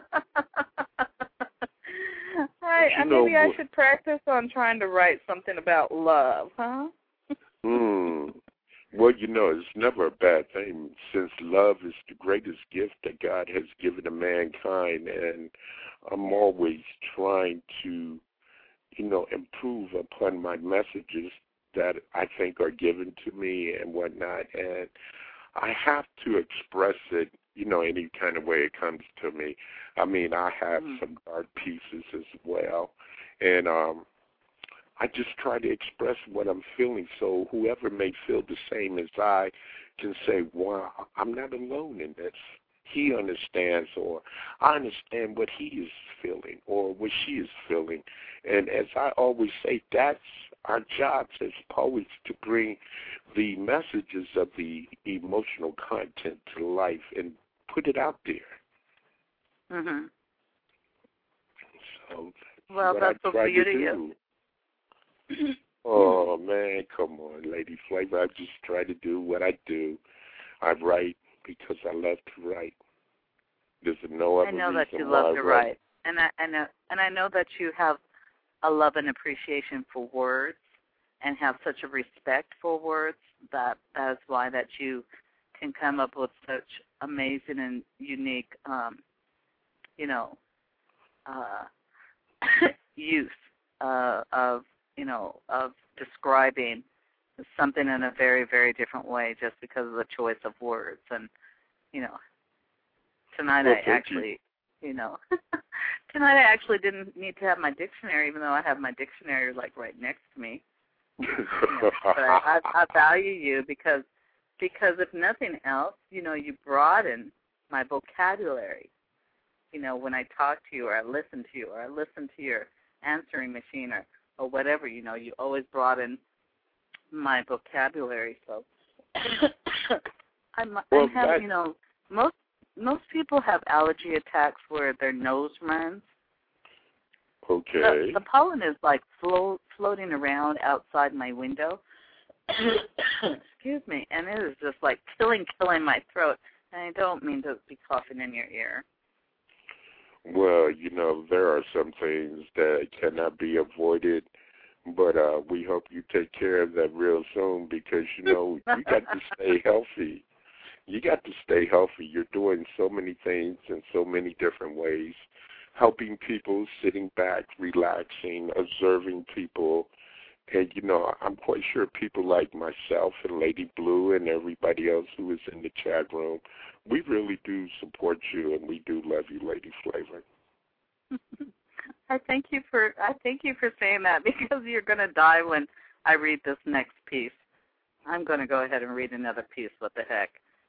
I, you maybe know, I should practice on trying to write something about love, huh? Hmm. Well, you know, it's never a bad thing, since love is the greatest gift that God has given to mankind, and I'm always trying to, you know, improve upon my messages that I think are given to me and whatnot, and I have to express it, you know, any kind of way it comes to me. I mean, I have mm. some dark pieces as well, and um, I just try to express what I'm feeling so whoever may feel the same as I can say, wow, I'm not alone in this. He understands, or I understand what he is feeling or what she is feeling. And as I always say, that's our jobs as poets, to bring the messages of the emotional content to life and put it out there. Mm-hmm. So well, what that's I what try you to do. do. Oh, man, come on, Lady Flavor. I just try to do what I do. I write because I love to write. There's no other I know reason that you why love I to write. write, and I, I know, and I know that you have a love and appreciation for words, and have such a respect for words. That that is why that you can come up with such amazing and unique, um, you know, uh, use uh, of you know of describing something in a very, very different way, just because of the choice of words. And you know, tonight well, I actually, you. you know, tonight I actually didn't need to have my dictionary, even though I have my dictionary like right next to me. You know, but I, I, I value you because, because if nothing else, you know, you broaden my vocabulary. You know, when I talk to you or I listen to you or I listen to your answering machine or, or whatever, you know, you always broaden my vocabulary. So I'm, well, I'm having, that... you know, most most people have allergy attacks where their nose runs. Okay. The, the pollen is like float, floating around outside my window. Excuse me, and it is just like killing, killing my throat. And I don't mean to be coughing in your ear. Well, you know, there are some things that cannot be avoided, but uh, we hope you take care of that real soon because, you know, you got to stay healthy. You got to stay healthy. You're doing so many things in so many different ways, helping people, sitting back, relaxing, observing people. And, you know, I'm quite sure people like myself and Lady Blue and everybody else who is in the chat room, we really do support you, and we do love you, Lady Flavor. I thank you for I thank you for saying that, because you're going to die when I read this next piece. I'm going to go ahead and read another piece. What the heck?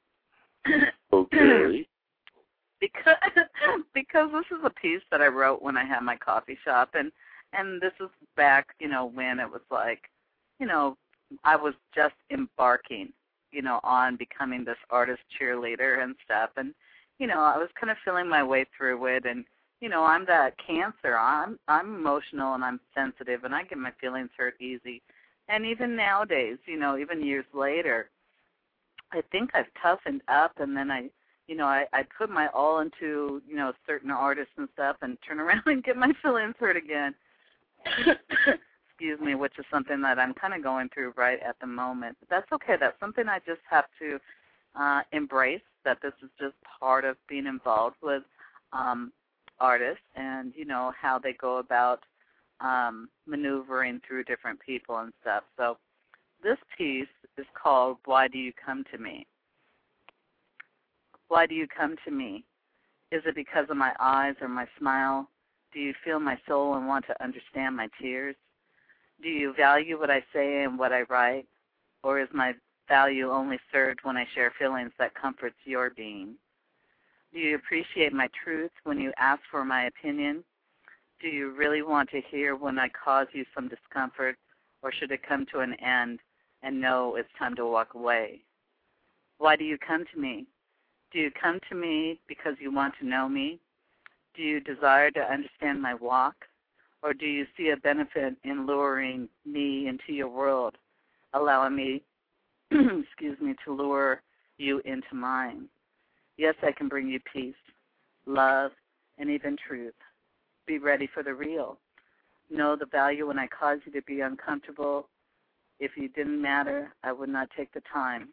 Okay. because because this is a piece that I wrote when I had my coffee shop, and and this is back, you know, when it was like, you know, I was just embarking, you know, on becoming this artist cheerleader and stuff. And, you know, I was kind of feeling my way through it. And, you know, I'm that Cancer. I'm I'm emotional and I'm sensitive, and I get my feelings hurt easy. And even nowadays, you know, even years later, I think I've toughened up, and then I, you know, I, I put my all into, you know, certain artists and stuff, and turn around and get my feelings hurt again. Excuse me, which is something that I'm kind of going through right at the moment. But that's okay. That's something I just have to uh, embrace, that this is just part of being involved with um, artists and, you know, how they go about um, maneuvering through different people and stuff. So this piece is called Why Do You Come to Me? Why do you come to me? Is it because of my eyes or my smile? Do you feel my soul and want to understand my tears? Do you value what I say and what I write? Or is my value only served when I share feelings that comforts your being? Do you appreciate my truth when you ask for my opinion? Do you really want to hear when I cause you some discomfort? Or should it come to an end and know it's time to walk away? Why do you come to me? Do you come to me because you want to know me? Do you desire to understand my walk? Or do you see a benefit in luring me into your world, allowing me, excuse me, to lure you into mine? Yes, I can bring you peace, love, and even truth. Be ready for the real. Know the value when I cause you to be uncomfortable. If you didn't matter, I would not take the time.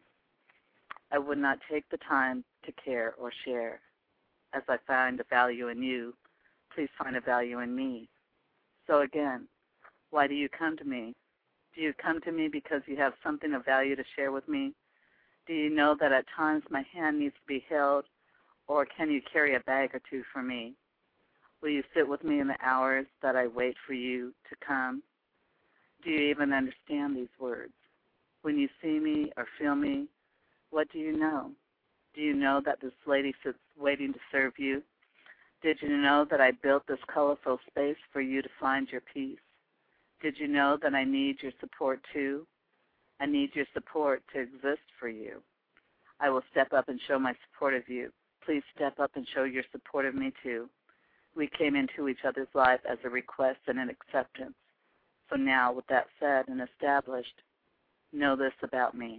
I would not take the time to care or share. As I find a value in you, please find a value in me. So again, why do you come to me? Do you come to me because you have something of value to share with me? Do you know that at times my hand needs to be held, or can you carry a bag or two for me? Will you sit with me in the hours that I wait for you to come? Do you even understand these words? When you see me or feel me, what do you know? Do you know that this lady sits waiting to serve you? Did you know that I built this colorful space for you to find your peace? Did you know that I need your support too? I need your support to exist for you. I will step up and show my support of you. Please step up and show your support of me too. We came into each other's life as a request and an acceptance. So now, with that said and established, know this about me.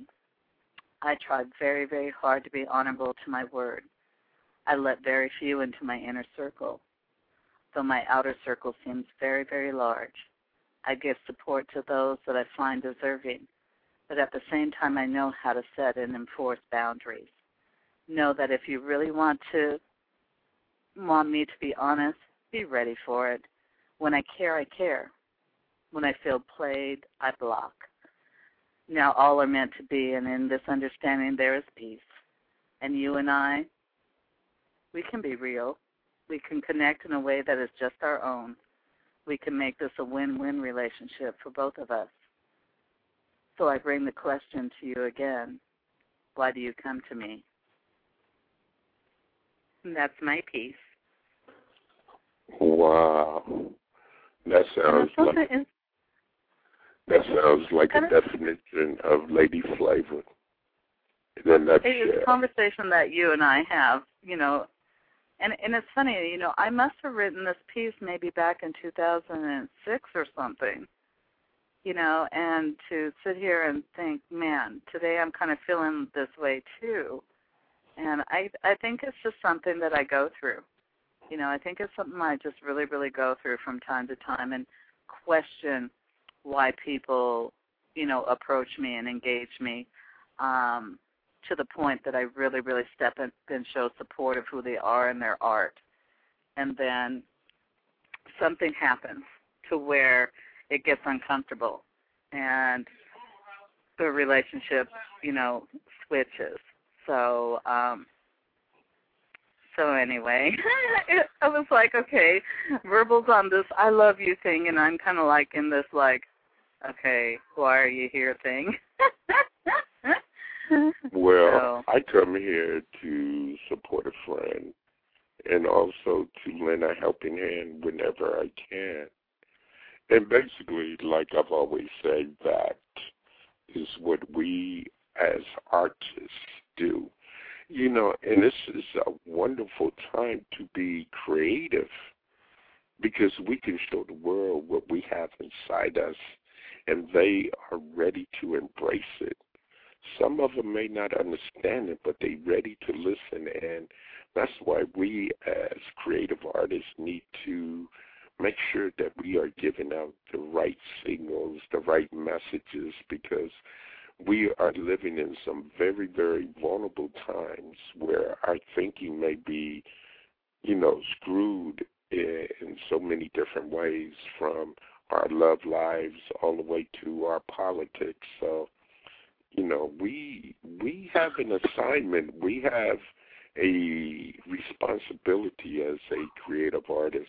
I tried very, very hard to be honorable to my word. I let very few into my inner circle, though my outer circle seems very, very large. I give support to those that I find deserving, but at the same time I know how to set and enforce boundaries. Know that if you really want to want me to be honest, be ready for it. When I care, I care. When I feel played, I block. Now all are meant to be, and in this understanding there is peace. And you and I, we can be real. We can connect in a way that is just our own. We can make this a win-win relationship for both of us. So I bring the question to you again. Why do you come to me? And that's my piece. Wow. That sounds like in, that sounds like a definition of Lady Flavor. In a nutshell. It's a conversation that you and I have, you know, and and it's funny, you know, I must have written this piece maybe back in two thousand six or something, you know, and to sit here and think, man, today I'm kind of feeling this way too. And I I think it's just something that I go through. You know, I think it's something I just really, really go through from time to time and question why people, you know, approach me and engage me um, to the point that I really, really step in and show support of who they are and their art. And then something happens to where it gets uncomfortable and the relationship, you know, switches. So, um, so anyway, I was like, okay, verbals on this I love you thing, and I'm kind of like in this like, okay, why are you here thing. Well, so. I come here to support a friend and also to lend a helping hand whenever I can. And basically, like I've always said, that is what we as artists do. You know, and this is a wonderful time to be creative because we can show the world what we have inside us, and they are ready to embrace it. Some of them may not understand it, but they're ready to listen, and that's why we as creative artists need to make sure that we are giving out the right signals, the right messages, because we are living in some very, very vulnerable times where our thinking may be, you know, screwed in, in so many different ways, from our love lives all the way to our politics. So, you know, we we have an assignment. We have a responsibility as a creative artist.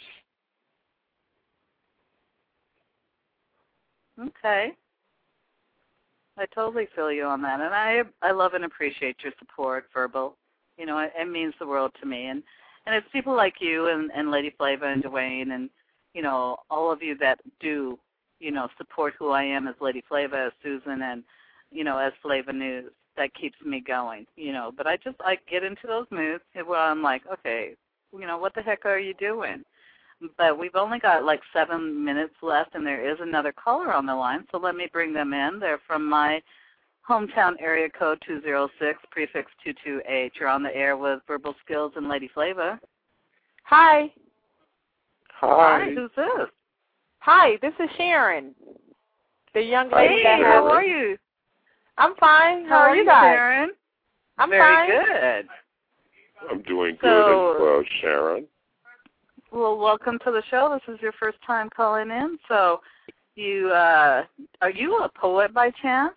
Okay. I totally feel you on that, and I I love and appreciate your support, Verbal. You know, it, it means the world to me, and, and it's people like you and, and Lady Flava and Dwayne and, you know, all of you that do, you know, support who I am as Lady Flava, as Susan, and, you know, as Flava News. that keeps me going, you know. But I just I get into those moods where I'm like, okay, you know, what the heck are you doing? But we've only got like seven minutes left, and there is another caller on the line, so let me bring them in. They're from my hometown area code two zero six, prefix two two eight. You're on the air with Verbal Skills and Lady Flava. Hi. Hi. Hi, who's this? Hi, this is Sharon, the young lady hey, that has... how are you? I'm fine. How, how are, are you you, guys? Sharon? I'm Very fine. good. I'm doing good So, as well, Sharon. Well, welcome to the show. This is your first time calling in. So, you uh, are you a poet by chance?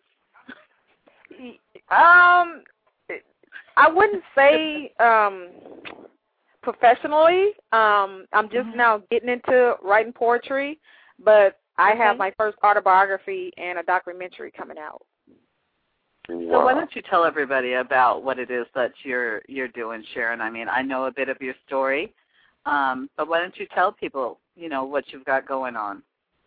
Um, I wouldn't say um, professionally. Um, I'm just mm-hmm. now getting into writing poetry, but I okay. have my first autobiography and a documentary coming out. Wow. So why don't you tell everybody about what it is that you're you're doing, Sharon? I mean, I know a bit of your story, um, but why don't you tell people, you know, what you've got going on?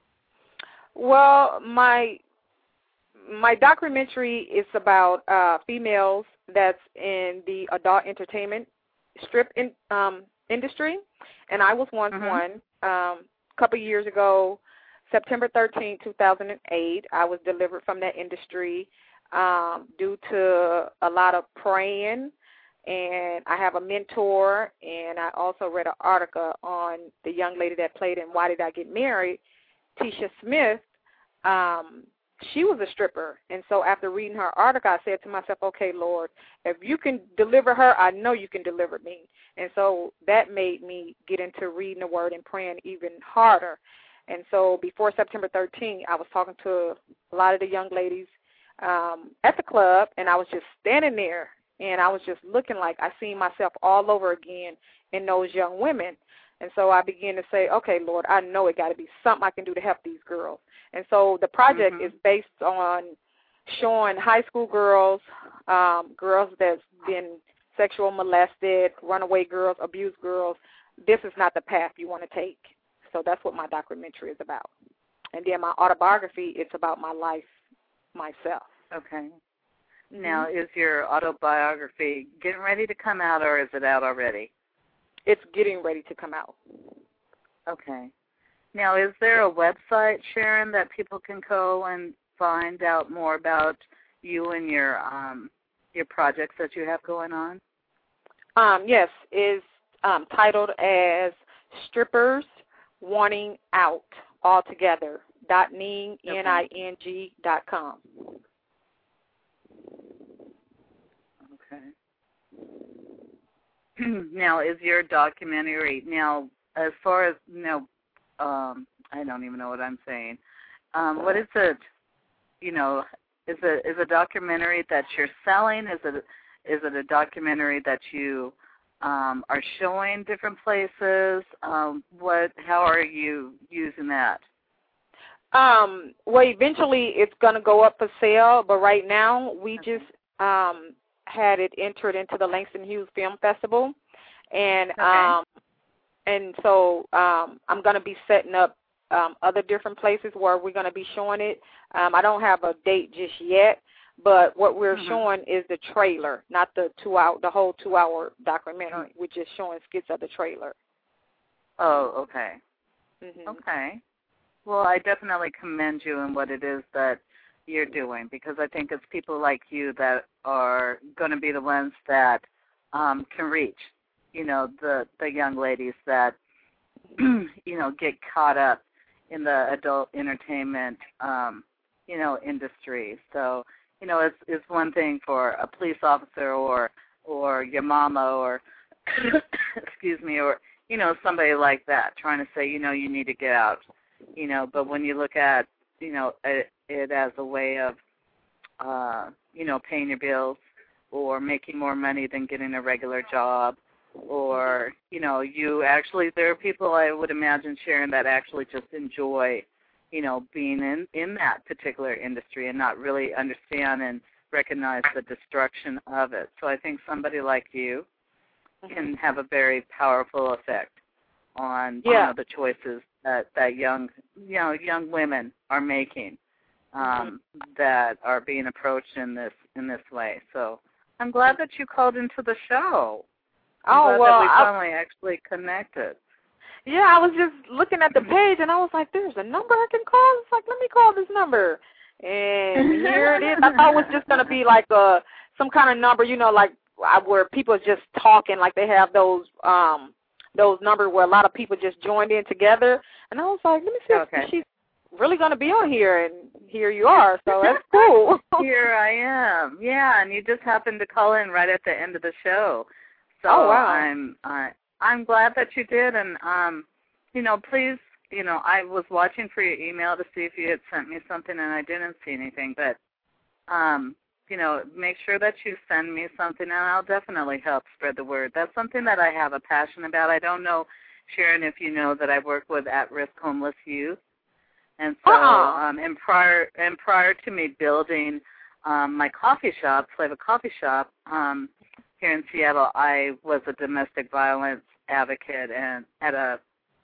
Well, my my documentary is about uh, females that's in the adult entertainment strip in, um, industry, and I was once mm-hmm. one. Um, a couple of years ago, September thirteenth, two thousand eight, I was delivered from that industry. Um, due to a lot of praying, and I have a mentor, and I also read an article on the young lady that played in Why Did I Get Married, Tisha Smith. Um, she was a stripper, and so after reading her article, I said to myself, okay, Lord, if you can deliver her, I know you can deliver me. And so that made me get into reading the Word and praying even harder. And so before September thirteenth, I was talking to a lot of the young ladies Um, at the club, and I was just standing there, and I was just looking like I seen myself all over again in those young women. And so I began to say, okay, Lord, I know it got to be something I can do to help these girls. And so the project mm-hmm. is based on showing high school girls, um, girls that's been sexual molested, runaway girls, abused girls. This is not the path you want to take. So that's what my documentary is about. And then my autobiography, it's about my life myself. Okay. Now, is your autobiography getting ready to come out, or is it out already? It's getting ready to come out. Okay. Now, is there a website, Sharon, that people can go and find out more about you and your um, your projects that you have going on? Um, yes, it's um, titled as Strippers Wanting Out Altogether. Dot ning, okay. N I N G dot com. Okay. Now, is your documentary, now, as far as, you know, um, I don't even know what I'm saying. Um, what is it, you know, is it is a documentary that you're selling? Is it is it a documentary that you um, are showing different places? Um, what? How are you using that? Um, well, eventually it's going to go up for sale, but right now we okay. just um, had it entered into the Langston Hughes Film Festival, and okay. um, and so um, I'm going to be setting up um, other different places where we're going to be showing it. Um, I don't have a date just yet, but what we're mm-hmm. showing is the trailer, not the two hour, the whole two-hour documentary. Mm-hmm. We're just showing skits of the trailer. Oh, okay. Mm-hmm. Okay. Well, I definitely commend you in what it is that you're doing, because I think it's people like you that are going to be the ones that um, can reach, you know, the, the young ladies that, you know, get caught up in the adult entertainment, um, you know, industry. So, you know, it's, it's one thing for a police officer or or your mama or, excuse me, or, you know, somebody like that trying to say, you know, you need to get out. You know, but when you look at, you know, it, it as a way of, uh, you know, paying your bills or making more money than getting a regular job, or, you know, you actually, there are people I would imagine, Sharon, that actually just enjoy, you know, being in, in that particular industry and not really understand and recognize the destruction of it. So I think somebody like you can have a very powerful effect on yeah. you know, the choices that, that young you know young women are making, um, that are being approached in this in this way. So I'm glad that you called into the show. I'm oh glad well, that we I, finally actually connected. yeah, I was just looking at the page and I was like, "There's a number I can call." It's like, let me call this number, and here it is. I thought it was just gonna be like a some kind of number, you know, like where people are just talking, like they have those um those numbers where a lot of people just joined in together. And I was like, let me see okay. if she's really going to be on here, and here you are, so that's cool. Here I am. Yeah, and you just happened to call in right at the end of the show. So oh, wow. I'm uh, I'm glad that you did, and um, you know, please, you know, I was watching for your email to see if you had sent me something, and I didn't see anything, but um, you know, make sure that you send me something, and I'll definitely help spread the word. That's something that I have a passion about. I don't know, Sharon, if you know that I work with at-risk homeless youth. And so, uh-uh. um, and prior and prior to me building um, my coffee shop, Flava Coffee Shop, um, here in Seattle, I was a domestic violence advocate and at a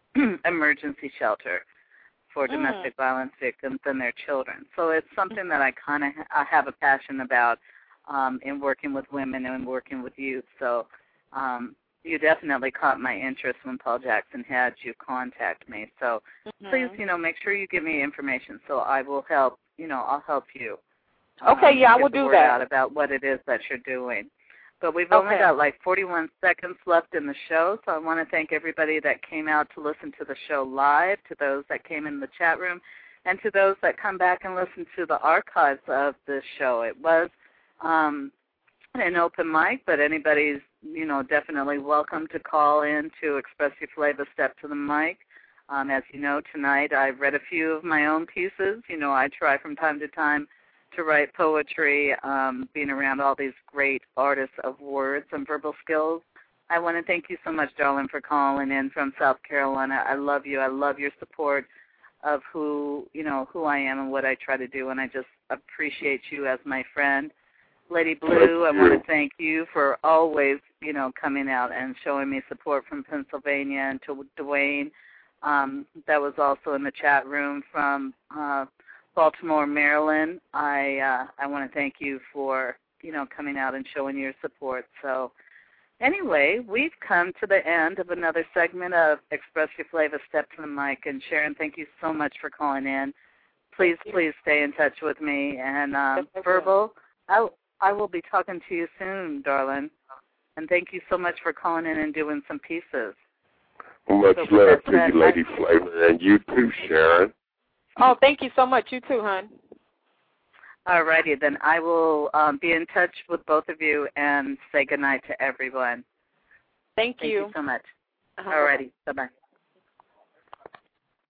emergency shelter for mm. domestic violence victims and their children. So it's something that I kind of ha- I have a passion about um, in working with women and working with youth. So um, you definitely caught my interest when Paul Jackson had you contact me. So mm-hmm. please, you know, make sure you give me information so I will help, you know, I'll help you. Okay, um, yeah, I get will the do word that. out about what it is that you're doing. But we've okay. only got like forty-one seconds left in the show, so I want to thank everybody that came out to listen to the show live, to those that came in the chat room, and to those that come back and listen to the archives of this show. It was um, an open mic, but anybody's, you know, definitely welcome to call in to express your flavor, step to the mic. Um, as you know, tonight I've read a few of my own pieces. You know, I try from time to time to write poetry, um, being around all these great artists of words and verbal skills. I want to thank you so much, darling, for calling in from South Carolina. I love you. I love your support of who, you know, who I am and what I try to do, and I just appreciate you as my friend. Lady Blue, I want to thank you for always, you know, coming out and showing me support from Pennsylvania, and to Dwayne, um, that was also in the chat room from uh, Baltimore, Maryland. I uh, I want to thank you for, you know, coming out and showing your support. So anyway, we've come to the end of another segment of Express Your Flavor, Step to the Mic. And Sharon, thank you so much for calling in. Please, please stay in touch with me. And um, Verbal, I, I will be talking to you soon, darling. And thank you so much for calling in and doing some pieces. Much so love to you, Lady Flavor, and you too, Sharon. Oh, thank you so much. You too, hon. All righty, then I will um, be in touch with both of you and say goodnight to everyone. Thank you. you. Thank you so much. Uh-huh. All righty, bye-bye.